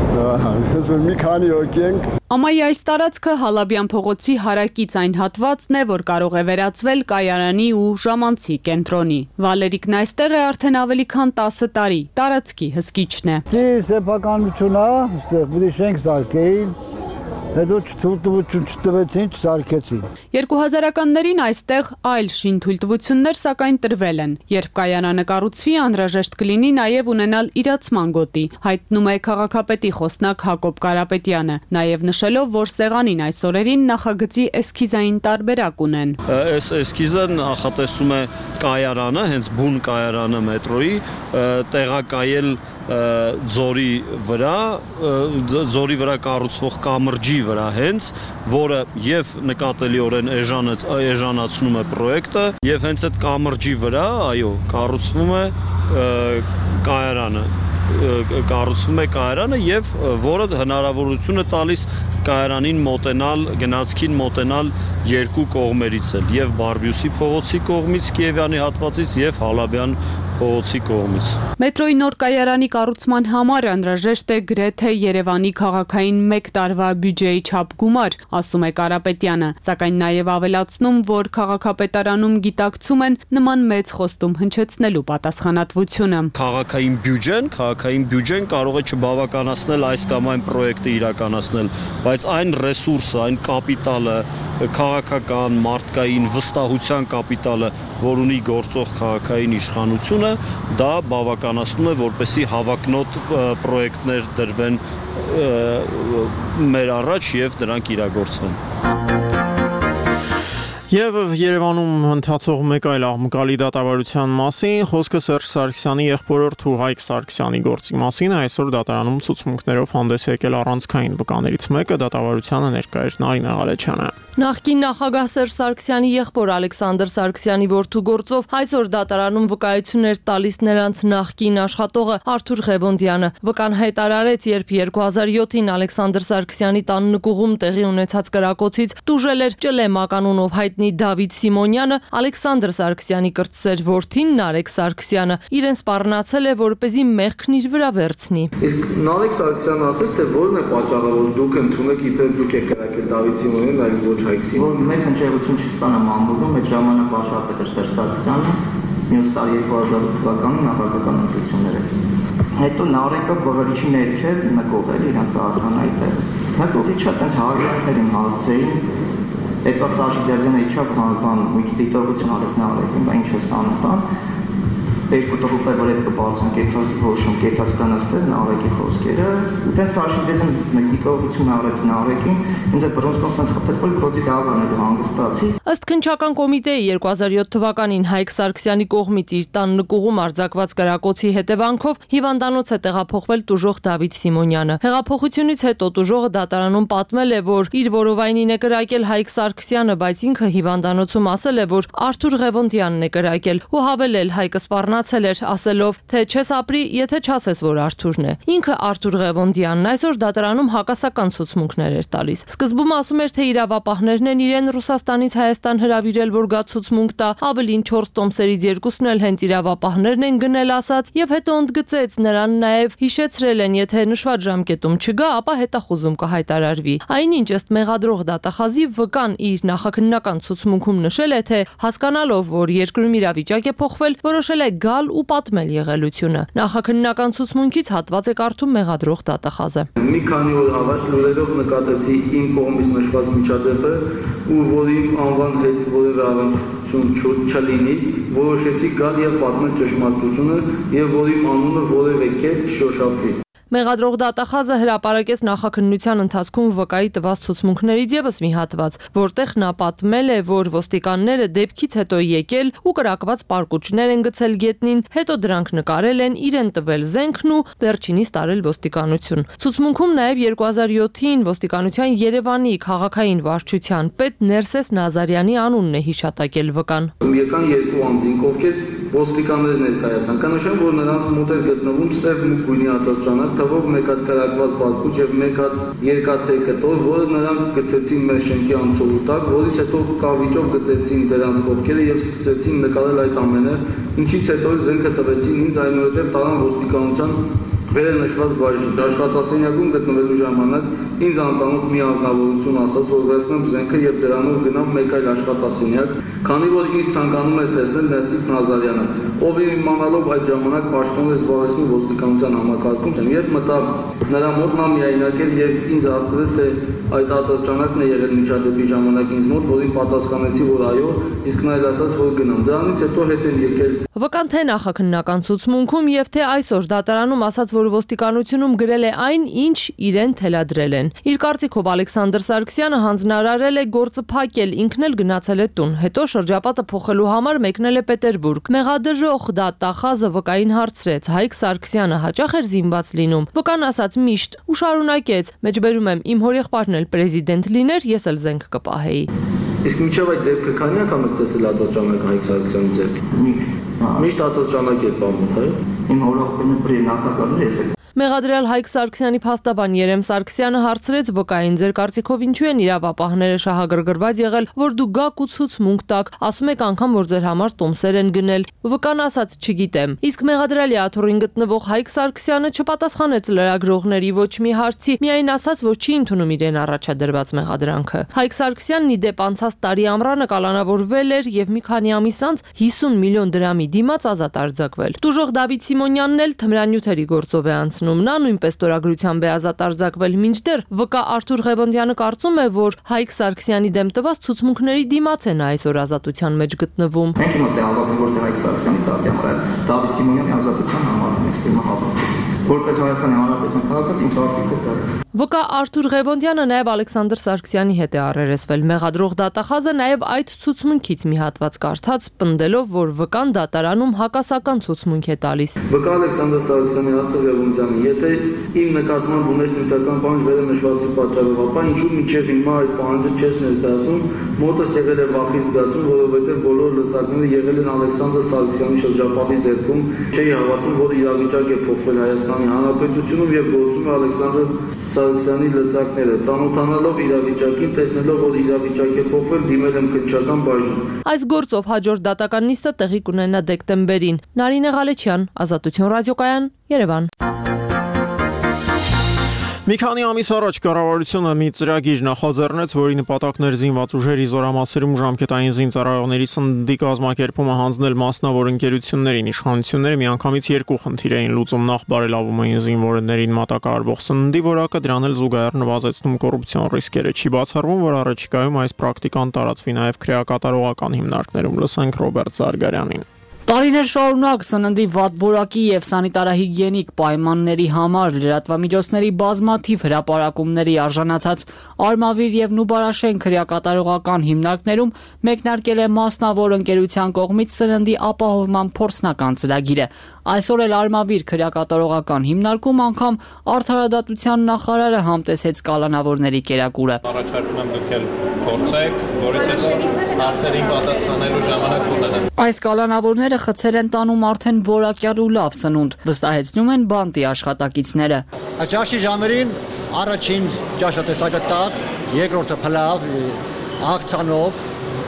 Մի քանի հոգի ենք։ Ամայի այս տարածքը Հալաբյան փողոցի հարակից այն հատվածն է, որ կարող է վերածվել կայարանի ու ժամանցի կենտրոնի։ Վալերիկն այստեղ է արդեն ավելի քան տասը տարի, տարածքի հսկիչն է։ Դի սեփականությունն է, այստեղ մի շենք սարքեին, հետո թույլտվություն չտվեցին, չսարքեցին։ երկու հազարականներին այստեղ այլ շինթույլտվություններ սակայն տրվել են։ Երբ կայարանը կառուցվի, անհրաժեշտ կլինի նաև ունենալ իրացման գոտի, հայտնում է քաղաքապետի խոսնակ Հակոբ Կարապետյանը, նաև նշելով, որ սեղանին այս օրերին նախագծի էսքիզային տարբերակ ունեն։ Այս էսքիզը նախատեսում է կայարանը, հենց բուն կայարանը մետրոյի տեղակայել ձորի վրա, ձորի վրա կառուցվող կամրջի վրա հենց, որը եւ նկատելիորեն էժանացնում է պրոյեկտը, եւ հենց այդ կամրջի վրա, այո, կառուցվում է կայարանը, կառուցվում է կայարանը եւ որը հնարավորություն է տալիս կայարանին մոտենալ, գնացքին մոտենալ երկու կողմերից էլ, եւ Բարբյուսի փողոցի կողմից Կիևյանի հատվածից եւ Հալաբյան փողոցի կողմից։ Մետրոյի նոր կայարանի կառուցման համար անհրաժեշտ է գրեթե Երևանի քաղաքային մեկ տարվա բյուջեի չափ գումար, ասում է Կարապետյանը, սակայն նաև ավելացնում, որ քաղաքապետարանում գիտակցում են նման մեծ խոստում հնչեցնելու պատասխանատվությունը։ Քաղաքային բյուջեն, քաղաքային բյուջեն կարող է չբավականացնել այս կամ այն պրոյեկտը իրականացնել, բայց այն ռեսուրսը, այն կապիտալը, քաղաքական, մարդկային վստահության կապիտալը, որ ունի գործող քաղաքային իշխանությունը, դա բավականացնում է, որպեսզի հավակնոտ պրոյեկտներ դրվեն մեր առաջ եւ դրանք իրագործվեն։ Եվ Երևանում ընթացող մեկ այլ աղմկալի դատավարության մասին, խոսքը Սերժ Սարգսյանի եղբորորդ ու Հայկ Սարգսյանի գործի մասին է այսօր դատարանում ցուցմունքներով հանդես եկել առանցքային վկաներից մեկը դատավարությանը ներկա էր Նարինե Ղալեչյանը։ Նախկին նախագահ Սերժ Սարգսյանի եղբոր Ալեքսանդր Սարգսյանի որդու գործով այսօր դատարանում վկայություններ տալիս նրանց նախկին աշխատողը Արթուր Ղևոնդյանը վկան հայտարարեց, երբ երկու հազար յոթին Ալեքսանդր Սարգսյանի տան նկուղում տեղի ունեցած կրակոցից տուժել էր Ճլեմ ականունով հայտնի Դավիթ Սիմոնյանը, Ալեքսանդր Սարգսյանի կրտսեր որդին Նարեկ Սարգսյանը իրեն սպառնացել է, որպեսզի մեղքն իր վրա վերցնի։ Իսկ Նարեկ Սարգսյանը ասաց, թե ո՞րն է պատճառը, որ դուք ընդունեք, իբր դուք եք կրակել Դավիթ Սիմոնյանին, այլ ոչ Հայկ Սիմոնյանին։ Մեր հնչեղություն չստանամ Համբուրգում, այդ ժամանակ վարչապետ էր Սերժ Սարգսյանը, մյուս տարի երկու հազար ութ թվականին նախագահական ընտրությունները։ Հետո Նարեկը բողոքի ներքև նկողել իրանց ախրանայի տեղ։ Նկողի չէ, այդպես հարյուրներին հասցեին։ Հետո Սաշիդյանը իջավ բան մի դիտողություն արեց Նարեկին, բա ինչ է ստանում։ Երկու տողուպը որ այդ կբացան կետրաս հոշում կետրաս կանաստել Նարեկի խոսքերը, դե Սաշիդյանը նկողություն արեց Նարեկին, ինձ բրոնզ կոնսանս խփեցել կոդի դավանել հանգստացի։ Ըստ քննչական կոմիտեի երկու հազար յոթ թվականին Հայկ Սարգսյանի կողմից իր տան նկուղում արձակված կրակոցի հետևանքով հիվանդանոց է տեղափոխվել տուժող Դավիթ Սիմոնյանը։ Հեղափոխությունից հետո տուժողը դատարանում պատմել է, որ իր որովայնին է կրակել Հայկ Սարգսյանը, բայց ինքը հիվանդանոցում ասել է, որ Արթուր Ղևոնդյանն է կրակել ու հավելել Հայկը սպառնա արժանացել էր, ասելով, թե չես ապրի, եթե չասես, որ Արթուրն է։ Ինքը Արթուր Ղևոնդյանն այսօր դատարանում հակասական ցուցմունքներ էր տալիս։ Սկզբում ասում էր, թե իրավապահներն են իրեն Ռուսաստանից Հայաստան հրավիրել, որ գա ցուցմունք տա, ավելին չորս տոմսերից երկուսն էլ հենց իրավապահներն են գնել ասած, եւ հետո ընդգծեց նրան նաեւ հիշեցրել են, եթե նշված ժամկետում չգա, ապա հետախուզում կհայտարարվի։ Այնինչ ըստ մեղադրող դատախազի վկան իր նախաքննական ցուցմունքում նշել է, թե հասկանալով, որ երկրում իրավիճակ է փոխվել, որոշել է գալ ու պատմել եղելությունը։ Նախաքննական ցուցմունքից հատված է կարդում մեղադրող դատախազը։ Մի քանի օր առաջ լուրերով նկատեցի իմ կողմից նշված միջադեպը, ու որ իմ անվան հետ որևէ առնչություն չլինի, որոշեցի գալ եւ պատմել ճշմարտությունը եւ որ իմ անունը որևէ կերպ չշոշափվի։ Մեղադրող դատախազը հրապարակեց նախաքննության ընթացքում վկայի տված ցուցմունքներից եւս մի հատված, որտեղ նա պատմել է, որ ոստիկանները դեպքից հետո եկել ու կրակված պարկուճներ են գցել գետնին, հետո դրանք նկարել են, իրեն տվել զենքն ու վերջինիս տարել ոստիկանություն։ Ցուցմունքում նաեւ երկու հազար յոթին ոստիկանության Երևանի քաղաքային վարչության պետ Ներսես Նազարյանի անունն է հիշատակել վկան։ Եկան երկու անձինք, ովքեր ոստիկաններ ներկայացան։ Կանշեմ, որ նրանց մոտ էր գտնվում սև մուգ գույնի ատոճանակ, թվով մեկ հատ կրակված պարկուճ եւ մեկ հատ երկաթե կտոր, որը նրանք գցեցին մեր շենքի անցուղու տակ, որից հետո կավիճով գցեցին դրանց ոտքերը եւ սկսեցին նկարել այդ ամենը, ինչից հետո զենքը տվեցին ինձ, այնուհետեւ տարան ոստիկանության վերնշված բաժին։ Աշխատասենյակում գտնվելու ժամանակ ինձ անծանոթ մի անձնավորություն ասաց, որ վերցնեմ զենքը եւ դրանով գնամ մեկ այլ աշխատասենյակ, քանի որ ինձ ցանկանում էր տեսնել Ներսես Նազարյանը, ով իմանալով այդ ժամանակ պաշտոն է զբաղեցնում ոստիկանության համակարգում, եւ մտա նրա մոտ, նա միայնակ էր եւ ինձ ասաց, թե այդ ատոճանակն է եղել միջադեպի ժամանակ ինձ մոտ, որին պատասխանեցի, որ այո, իսկ նա էլ ասաց, որ գնամ։ Դրանից հետո հետ են եկել վկան թե նախաքննական ցուցմունքում եւ թե այսօր դատարանում ասաց, որ ոստիկանությունում գրել է այն, ինչ իրեն թելադրել են։ Իր կարծիքով Ալեքսանդր Սարգսյանը հանձնարարել է գործը փակել, ինքն էլ գնացել է տուն, հետո շրջապատը փոխելու համար մեկնել է Պետերբուրգ։ Մեղադրող դատախազը վկային հարցրեց. Հայկ Սարգսյանը հաճախ էր զինված լինում։ Վկան ասաց միշտ ու շարունակեց. մեջբերում եմ, իմ հորեղբայրն էլ պրեզիդենտ լիներ, ես էլ զենք կպահեի։ Իսկ մինչև այդ դեպքը քանի անգամ եք տեսել ատոճանակ Հայկ Սարգսյանի ձեռքին։ Միշտ ատոճանակ է պահում, հա։ Իմ հորեղբայրն է նախագահն է, ես Մեղադրյալ Հայկ Սարգսյանի փաստաբան Երեմ Սարգսյանը հարցրեց վկային ձեր կարծիքով ինչու են իրավապահները շահագրգռված եղել, որ դու գաք ու ցուցմունք տաք, ասում եք անգամ որ ձեր համար տոմսեր են գնել։ Վկան ասաց չգիտեմ։ Իսկ մեղադրյալի աթոռին գտնվող Հայկ Սարգսյանը չպատասխանեց լրագրողների ոչ մի հարցի, միայն ասաց, որ չի ընդունում իրեն առաջադրված մեղադրանքը։ Հայկ Սարգսյանն ի դեպ անցած տարի ամռանը կալանավորվել էր եւ մի քանի ամիս անց հիսուն միլիոն դրամի դիմաց ազատ արձակվել։ Տուժող Դավիթ Սիմոնյանն էլ թմրանյութերի գործով է անցնում։ Նա նույնպես ստորագրությամբ է ազատ արձակվել, մինչդեռ վկա Արթուր Ղևոնդյանը կարծում է, որ Հայկ Սարգսյանի դեմ տված ցուցմունքների դիմաց է նա այսօր ազատության մեջ գտնվում։ Մենք իմաստ է հավաքում, որ Հայկ Սարգսյանի դատախազը Դավիթ Սիմոնյանի ազատության համարում է ստիմա հավաքում։ Որպես Հայաստանի Հանրապետության քաղաքացի իմ կարծիքով դա է։ Վկա Արթուր Ղևոնդյանը նաև Ալեքսանդր Սարգսյանի հետ է առերեսվել։ Մեղադրող դատախազը նաև այդ ցուցմունքից մի հատված կարդաց, պնդելով, որ վկան դատարանում հակասական ցուցմունք է տալիս։ Վկա Ալեքսանդր Սարգսյանի Արթուր Ղևոնդյանը, եթե իմ նկատմամբ ունես նյութական բան վերը նշվածի պատճառով, ապա ինչու մինչև հիմա այդ պահանջը չես ներկայացնում, մոտս եղել է վախի զգացում, որովհետև բոլոր լծակները եղել են Ալեքսանդր Սարգսյանի շրջապատի ձեռքում, չէի հավատում, որ իրավիճակ է փոխվել Հայաստանի Հանրապետությունում եւ գործում է Ալեքսանդր Սարգսյանի լծակները, ծանոթանալով իրավիճակին, տեսնելով, որ իրավիճակ է փոխվել, դիմել եմ քննչական բաժին։ Այս գործով հաջորդ դատական նիստը տեղի կունենա դեկտեմբերին։ Նարինե Ղալեչյան, Ազատություն ռադիոկայան, Երևան։ Մի քանի ամիս առաջ կառավարությունը մի ծրագիր նախաձեռնեց, որի նպատակն էր զինված ուժերի զորամասերում ժամկետային զինծառայողների սննդի կազմակերպումը հանձնել մասնավոր ընկերություններին։ Իշխանությունները միանգամից երկու խնդիր էին լուծում. նախ բարելավում էին զինվորներին մատակարարվող սննդի որակը, դրան էլ զուգահեռ նվազեցնում կոռուպցիոն ռիսկերը։ Չի բացառվում, որ առաջիկայում այս պրակտիկան տարածվի նաև քրեակատարողական հիմնարկներում։ Լսենք Ռոբերտ Զարգարյանին։ Տարիներ շարունակ սննդի վատ որակի եւ սանիտարահիգիենիկ պայմանների համար լրատվամիջոցների բազմաթիվ հրապարակումների արժանացած Արմավիր եւ Նուբարաշեն քրեակատարողական հիմնարկներում մեկնարկել է մասնավոր ընկերության կողմից սննդի ապահովման փորձնական ծրագիրը։ Այսօր էլ Արմավիր քրեակատարողական հիմնարկում անգամ արդարադատության նախարարը համտեսեց կալանավորների կերակուրը։ Առաջարկում եմ լքել փորձեք, որից հետո հարցերին պատասխանելու ժամանակ ունենան։ Այս կալանավորները խցել են տանում արդեն որակյալ ու լավ սնունդ, վստահեցնում են բանտի աշխատակիցները։ Ջաշի ժամերին առաջին ջաշը տեսակը տակ, երկրորդը փլավ, աղցանով,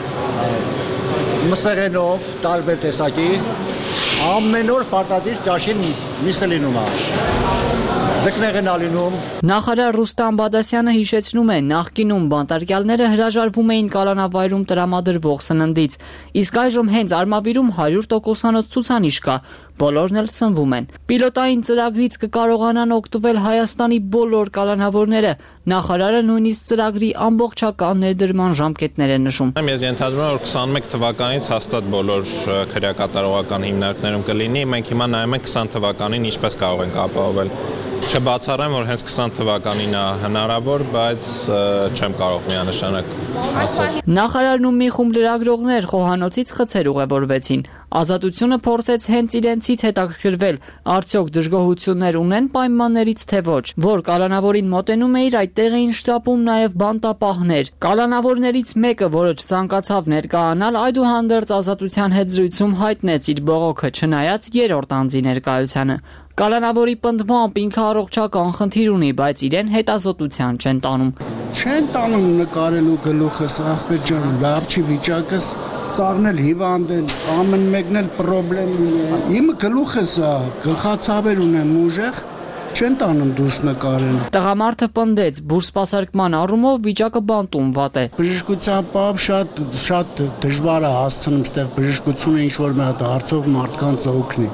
մսեղենով, տարբեր տեսակի, ամեն օր պարտադիր ջաշին միսը լինում է։ Նախարար Ռուստամ Բադասյանը հիշեցնում է, նախկինում բանտարկյալները հրաժարվում էին կալանավայրում տրամադրվող սննդից, իսկ այժմ հենց Արմավիրում հարյուր տոկոսանոց ցուցանիշ կա, բոլորն էլ սնվում են։ Պիլոտային ծրագրից կկարողանան օգտվել Հայաստանի բոլոր կալանավորները, նախարարը նույնիսկ ծրագրի ամբողջական ներդրման ժամկետներ է նշում։ Ես ենթադրում եմ, որ քսանմեկ թվականից հաստատ բոլոր քրեակատարողական հիմնարկներում կլինի, մենք հիմա նայում ենք քսան թվականին ինչպես կարող ենք ապահովել։ Չբացառեմ, որ հենց քսան թվականին է հնարավոր, բայց չեմ կարող միանշանակ ասել։ Նախարարն ու մի խումբ լրագրողներ խոհանոցից խցեր ուղևորվեցին։ Ազատությունը փորձեց հենց իրենցից հետաքրքրվել, արդյոք դժգոհություններ ունեն պայմաններից թե ոչ։ Որ կալանավորին մոտենում էիր, այդտեղ էին շտապում նաև բանտապահներ։ Կալանավորներից մեկը, որը չցանկացավ ներկայանալ, այդուհանդերձ Ազատության հետ զրույցում հայտնեց իր բողոքը, չնայած երրորդ անձի ներկայությանը։ Կալանավորի պնդմամբ ինքը առողջական խնդիր ունի, բայց իրեն հետազոտության չեն տանում։ Չեն տանում նկարելու գլուխս, ախպեր ջան, լավ չի վիճակս, սարն էլ հիվանդ են, ամեն մեկն էլ պրոբլեմ ունի։ Իմ գլուխս է, գլխացավեր ունեմ ուժեղ, չեն տանում դուս նկարեն։ Տղամարդը պնդեց, բուրսպասարկման առումով վիճակը բանտում վատ է։ Բժշկության պահ շատ շատ դժվար է հասցնում ստեղ բժշկությունը ինչ-որ մի հատ հարցով մարդկանց օգնի։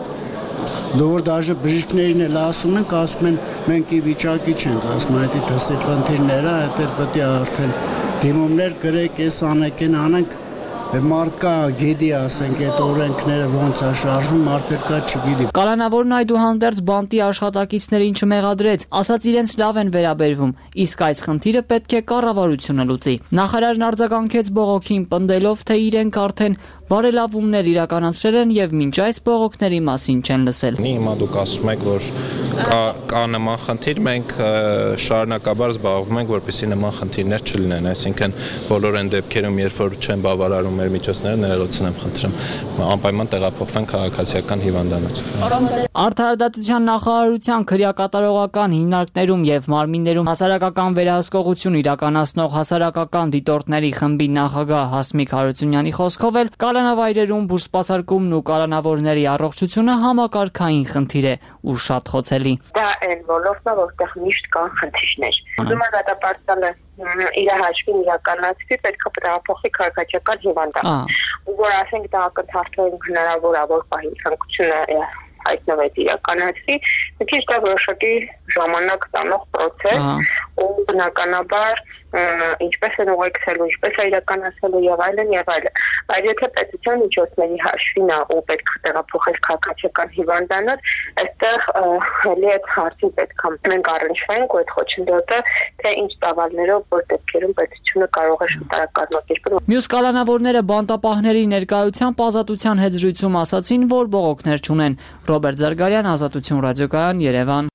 Դուր դաժե բժիշկներին էլ ասում են, ասում են մենք ի վիճակի չենք, ասում այդ դասի խնդիրները, այդ պետք է արդեն դիմումներ գրեք, էս անեք, անենք, մարդկա գիտի ասենք այդ օրենքները ոնց է շարժվում, մարդեր կա չգիտի։ Կալանավորն այդուհանդերձ բանտի աշխատակիցներին չմեղադրեց, ասաց իրենց լավ են վերաբերվում, իսկ այս խնդիրը պետք է կառավարությունը լուծի։ Նախարարն արձագանքեց բողոքին, պնդելով, թե իրենք արդեն բարելավումներ իրականացրել են եւ մինչ այս բողոքների մասին չեն լսել։ Հիմա դուք ասում եք, որ կա, կա նման խնդիր, մենք շարունակաբար զբաղվում ենք, որպեսզի նման խնդիրներ չլինեն, այսինքն բոլոր այն դեպքերում, երբ որ չեն բավարարում մեր միջոցները, ներողություն եմ խնդրում, անպայման տեղափոխվեն քաղաքացիական հիվանդանոց։ Արդարադատության նախարարության քրեակատարողական հիմնարկներում եւ մարմիններում հասարակական վերահսկողություն իրականացնող հասարակական դիտորդների խմբի նախագահ Հասմիկ Հարությունյանի խոսքով էլ կալանավայրերում բուրսպասարկումն ու կալանավորների առողջությունը համակարգային խնդիր է ու շատ խոցելի։ Դա այն ոլորտն է, որտեղ միշտ կան խնդիրներ։ Ուզում եմ դատապարտյալը իր հաշվին իրականացվի, պետք է տեղափոխի քաղաքացիական հիվանդանոց։ Ու որ ասենք դա ակնթարթորեն հնարավոր է, որ պահի ցանկությունը հայտնվեց իրականացվի, մի քիչ դա որոշակի ժամանակ տանող process, ու բնականաբար ինչպես են ուղեկցելու, ինչպես է իրականացվելու եւ այլն եւ այլն։ Բայց եթե պետության միջոցների հաշվին է ու պետք է տեղափոխել քաղաքացիական հիվանդանոց, այստեղ հելի այդ հարցին պետք է մենք առնչվենք ու այդ խոչընդոտը, թե ինչ ծավալներով որ դեպքերում պետությունը կարող է շուտարակ կազմակերպել։ Մյուս կալանավորները բանտապահների ներկայությամբ Ազատության հետ զրույցում ասացին, որ բողոքներ չունեն։ Ռոբերտ Զարգարյան, Ազատություն ռադիոկայան, Երևան։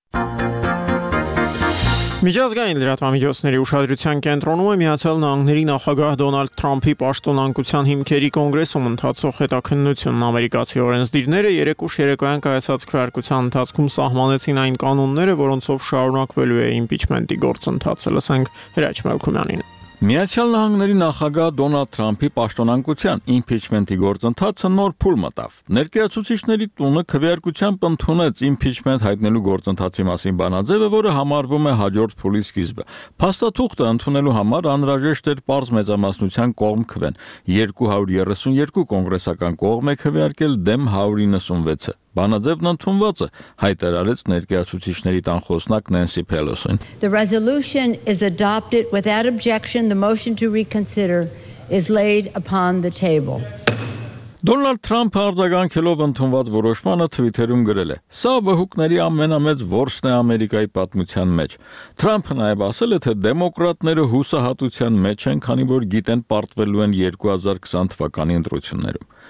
Միջազգային լրատվամիջոցների ուշադրության կենտրոնում է Միացյալ Նահանգների նախագահ Դոնալդ Թրամփի պաշտոնանկության հիմքերի կոնգրեսում ընթացող հետաքննությունն։ Ամերիկացի օրենսդիրները երեկ ուշ երեկոյան կայացած քվեարկության ընթացքում սահմանեցին այն կանոնները, որոնցով շարունակվելու է իմպիչմենտի գործընթացը։ Լսենք Հրաչ Մելքումյանին։ Միացյալ Նահանգների նախագահ Դոնալդ Թրամփի պաշտոնանկության իմպիչմենտի գործընթացը նոր փուլ մտավ։ Ներկայացուցիչների տունը քվեարկությամբ ընդունեց իմպիչմենտ հայտնելու գործընթացի մասին բանաձևը, որը համարվում է հաջորդ փուլի սկիզբը։ Փաստաթուղթը ընդունելու համար անհրաժեշտ էր պարզ մեծամասնության կողմ քվեն։ երկու հարյուր երեսունյերկու կոնգրեսական կողմ է քվեարկել դեմ հարյուր իննսունվեցը։ Բանաձևն ընդունված է, հայտարարեց ներկայացուցիչների տան խոսնակ Նենսի Փելոսին։ The resolution is adopted without objection. The motion to reconsider is laid upon the table. Դոնալդ Թրամփը արձագանքելով ընդունված որոշմանը Twitter-ում գրել է. «Սա վհուկների ամենամեծ որսն է Ամերիկայի պատմության մեջ»։ Թրամփը նաև ասել է, թե դեմոկրատները հուսահատության մեջ են, քանի որ գիտեն պարտվելու են երկու հազար քսան թվականի ընտրություններում։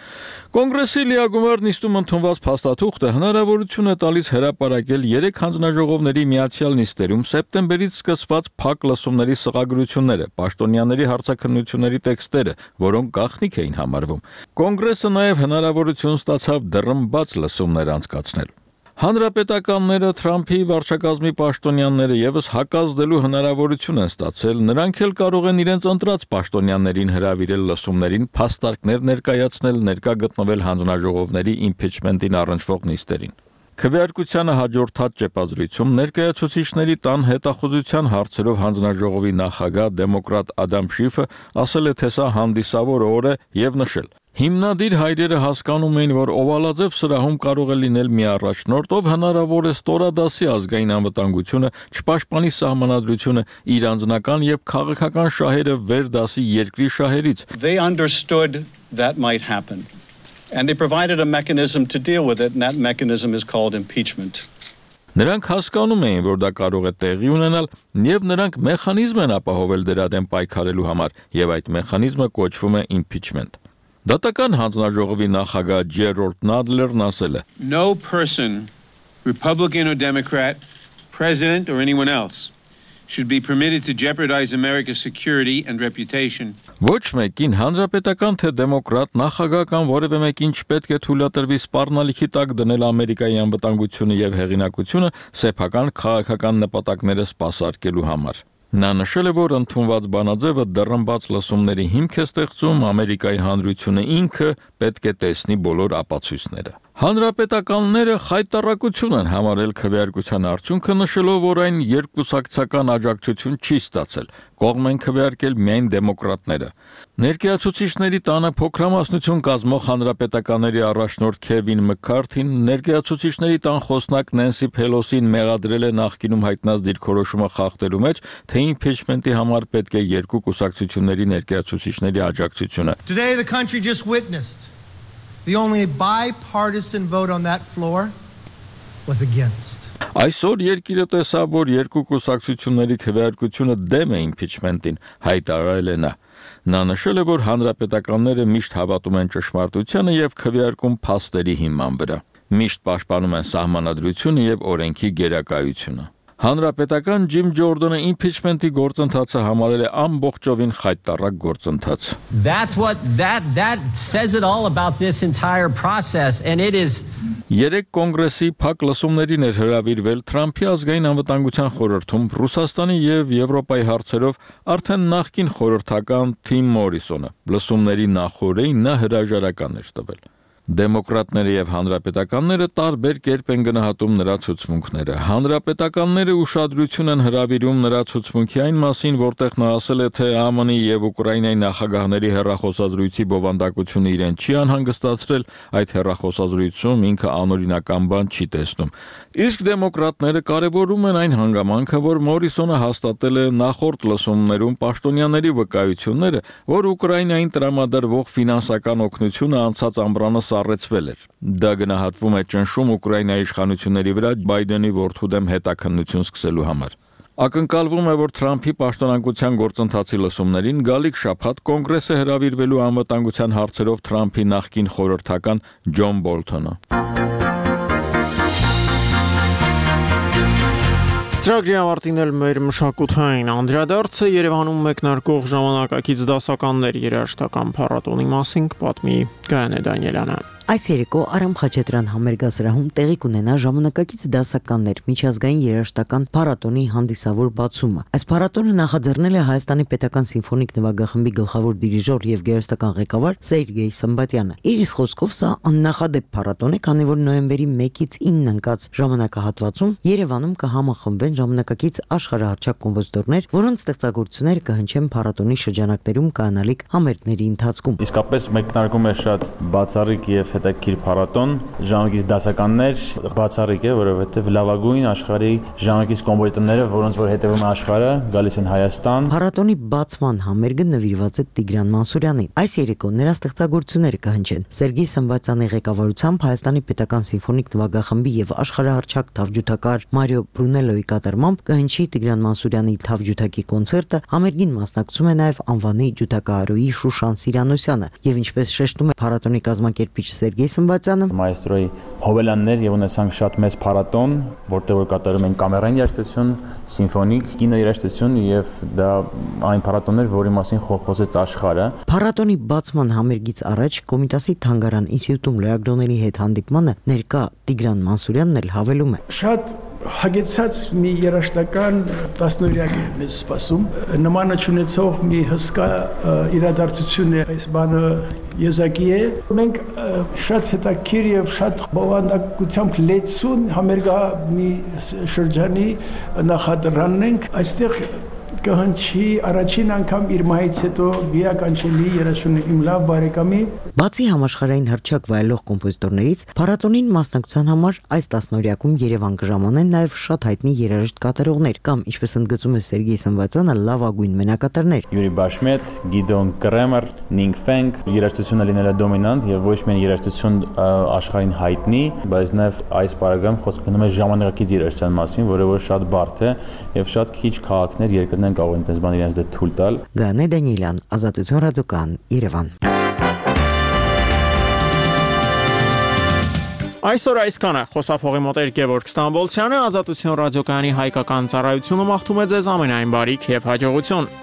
Կոնգրեսի լիագումար նիստում ընդունված փաստաթուղթը հնարավորություն է տալիս հրապարակել երեք հանձնաժողովների միացյալ նիստերում սեպտեմբերից սկսված փակ լսումների սղագրությունները, պաշտոնյաների հարցաքննությունների տեքստերը, որոնք գաղտնիք էին համարվում։ Կոնգրեսը նաև հնարավորություն ստացավ դռնբաց լսումներ անցկացնել։ Հանրապետականները Թրամփի վարչակազմի պաշտոնյաները եւս հակազդելու հնարավորություն են ստացել, նրանք էլ կարող են իրենց ընտրած պաշտոնյաներին հրավիրել լսումներին, փաստարկներ ներկայացնել, ներկա գտնվել հանձնաժողովների իմպիչմենտին առնչվող նիստերին։ Քվեարկությանը հաջորդած ճեպազրույցում ներկայացուցիչների տան հետախուզության հարցերով հանձնաժողովի նախագահ դեմոկրատ Ադամ Շիֆը ասել է, թե սա հանդիսավոր օր է եւ նշել. Հիմնադիր հայրերը հասկանում էին, որ օվալաձև սրահում կարող է լինել մի առաջնորդ, ով հնարավոր է ստորադասի ազգային անվտանգությունը, չպաշտպանի սահմանադրությունը, իր անձնական եւ քաղաքական շահերը վեր դասի երկրի շահերից։ They understood that might happen. And they provided a mechanism to deal with it, and that mechanism is called impeachment. Նրանք հասկանում էին, որ դա կարող է տեղի ունենալ, եւ նրանք մեխանիզմ են ապահովել դրա դեմ պայքարելու համար, եւ այդ մեխանիզմը կոչվում է impeachment։ Դատական հանձնաժողովի նախագահ Ջերալդ Նադլերն ասել է. No person, Republican or Democrat, president or anyone else should be permitted to jeopardize America's security and reputation. Ոչ մեկին հանրապետական թե դեմոկրատ նախագահ կամ որևէ մեկին չպետք է թույլատրվի սպառնալիքի տակ դնել Ամերիկայի անվտանգությունը եւ հեղինակությունը սեփական քաղաքական նպատակները սպասարկելու համար։ Նա նշել է, որ ընդունված բանաձևը դռնբաց լսումների հիմք է ստեղծում, Ամերիկայի հանրությունը ինքը պետք է տեսնի բոլոր ապացույցները։ Հանրապետականները խայտառակություն են համարել քվեարկության արդյունքը, նշելով, որ այն երկուսակցական աջակցություն չի ստացել։ Կողմ են քվեարկել միայն դեմոկրատները։ Ներկայացուցիչների տանը փոքրամասնություն կազմող հանրապետականների առաջնորդ Քևին Մքքարթին ներկայացուցիչների տան խոսնակ Նենսի Փելոսին մեղադրել է նախկինում հայտնած դիրքորոշումը խախտելու մեջ, թե impeachment-ի համար պետք է երկու կուսակցությունների ներկայացուցիչների աջակցությունը։ Today the country just witnessed the only bipartisan vote on that floor was against. Այսօր երկիրը տեսավ, որ երկու կուսակցությունների քվեարկությունը դեմ է impeachment-ին, հայտարարել է նա։ Նա նշել է, որ հանրապետականները միշտ հավատում են ճշմարտությանը եւ քվեարկում փաստերի հիման վրա։ Միշտ պաշտպանում են սահմանադրությունը եւ օրենքի գերակայությունը։ Հանրապետական Ջիմ Ջորդոնը impeachment-ի գործընթացը համարել է ամբողջովին խայտառակ գործընթաց։ That's what that that says it all about this entire process and it is Երեք կոնգրեսի փակ լսումներին էր հրավիրվել Թրամփի ազգային անվտանգության խորհրդում Ռուսաստանի եւ Եվրոպայի հարցերով արդեն նախկին խորհրդական Թիմ Մորիսոնը։ Լսումների նախօրեին նա հրաժարական էր տվել։ Դեմոկրատները եւ հանրապետականները տարբեր կերպ են գնահատում նրա ցուցմունքները։ Հանրապետականները ուշադրություն են հրավիրում նրա ցուցմունքի այն մասին, որտեղ նա ասել է, թե ԱՄՆ-ի եւ Ուկրաինայի նախագահների հեռախոսազրույցի բովանդակությունը իրեն չի անհանգստացրել, այդ հեռախոսազրույցում ինքը անօրինական բան չի տեսնում։ Իսկ դեմոկրատները կարևորում են այն հանգամանքը, որ Մորիսոնը հաստատել է նախորդ լսումներում պաշտոնյաների վկայությունները, որ Ուկրաինային տրամադրվող ֆինանսական օգնությունը անցած ամռանը սառեցվել էր։ Դա գնահատվում է ճնշում Ուկրաինայի իշխանությունների վրա Բայդենի որդու դեմ հետաքննություն սկսելու համար։ Ակնկալվում է, որ Թրամփի պաշտոնանկության գործընթացի լսումներին գալիք շաբաթ կոնգրեսը հրավիրվելու անվտանգության հարցերով Թրամփի նախկին խորհրդական Ջոն Բոլթոնը։ Ծրագրի ավարտին էլ մեր մշակութային անդրադարձը Երևանում մեկնարկող ժամանակակից դասականներ երաժշտական փառատոնի մասին կպատմի Գայանե Դանիելյանը։ Այս երեկո Արամ Խաչատրյան համերգասրահում տեղի կունենա ժամանակակից դասականներ միջազգային երաժշտական փառատոնի հանդիսավոր բացումը։ Այս փառատոնը նախաձեռնել է Հայաստանի Պետական Սիմֆոնիկ նվագախմբի գլխավոր դիրիժոր եւ գերստական ղեկավար Սերգեյ Սմբատյանը։ Իր իսկ խոսքով սա աննախադեպ փառատոն է, քանի որ նոյեմբերի մեկից ինը ընկած ժամանակահատվածում Երևանում կհամախմբվեն ժամանակակից աշխարհահռչակ կոմպոզիտորներ, որոնց ստեղծագործությունները կհնչեն փառատոնի շրջանակներում կանալիք համերգների ընթացքում։ Իսկապես մեկնարկում է շատ բացառիկ եւ հետաքրքիր փառատոն, ժամանակից դասականներ, բացառիկ է, որովհետև լավագույն աշխարհի ժամանակից կոմպոզիտորները, որոնց որ հետևում է աշխարհը, գալիս են Հայաստան։ Փառատոնի բացման համերգը նվիրված է Տիգրան Մանսուրյանին։ Այս երեկո նրա ստեղծագործությունները կհնչեն Սերգեյ Սմբատյանի ղեկավարությամբ Հայաստանի պետական սիմֆոնիկ նվագախմբի եւ աշխարհահռչակ թավջութակար Մարիո Բրունելոյի կատարմամբ կհնչի Տիգրան Մանսուրյանի թավջութակի կոնցերտը, համերգին մասնակցում է նաեւ անվանի ջութակահարուհի Շուշան Սիրանոսյանը եւ ինչպես շեշտում է փառատոնի կազմակերպիչ Սերգեյ Սմբատյանը, մայստրոյի հովելաններ եւ ունեցանք շատ մեծ փառատոն, որտեղ որ կատարում են կամերային երաժշտություն, սիմֆոնիկ, կինոերաժշտություն եւ դա այն փառատոններ, որի մասին խոսեց աշխարհը։ Փառատոնի բացման համերգից առաջ Կոմիտասի թանգարան ինստիտուտում լրագրողների հետ հանդիպմանը ներկա Տիգրան Մանսուրյանն էլ հավելում է. Շատ հագեցած մի երաժշտական տասնօրյակ է մեզ սպասում, նմանը չունեցող մի հսկա իրադարձություն է այս բանը եզակի է։ Մենք շատ հետաքրքիր եւ շատ բովանդակությամբ լեցուն համերգա մի շրջանի նախադրանն ենք, այստեղ կհնչի առաջին անգամ իր մահից հետո բիականչելի երեսունինը լավ բարեկամի։ Բացի համաշխարհային հռչակ վայելող կոմպոզիտորներից, փառատոնին մասնակցության համար այս տասնօրյակում Երևան կժամանեն նաև շատ հայտնի երաժիշտ կատարողներ կամ, ինչպես ընդգծում է Սերգեյ Սմբատյանը, լավագույն մենակատարներ։ Յուրի Բաշմետ, Գիդոն Կրեմեր, Նինգ Ֆենգ, երաժշտությունը լինել է դոմինանտ եւ ոչ միայն երաժշտություն աշխարհին հայտնի, բայց նաև այս պարագայում խոսքը գնում է ժամանակակից երաժշտության մասին, որը որ շատ բարդ է եւ շատ քիչ քաղաքներ երկրներն կարող են այդպես բան իրենց դե թույլ տալ։ Գանե Դանիելյան, Ազատություն ռադիոկան, Երևան։ Այսօր այսքանը խոսափողի մոտ էր Գևորգ Ստամբոլցյանը, Ազատություն ռադիոկայանի հայկական ծառայությունը մաղթում է ձեզ ամենայն բարիք եւ հաջողություն։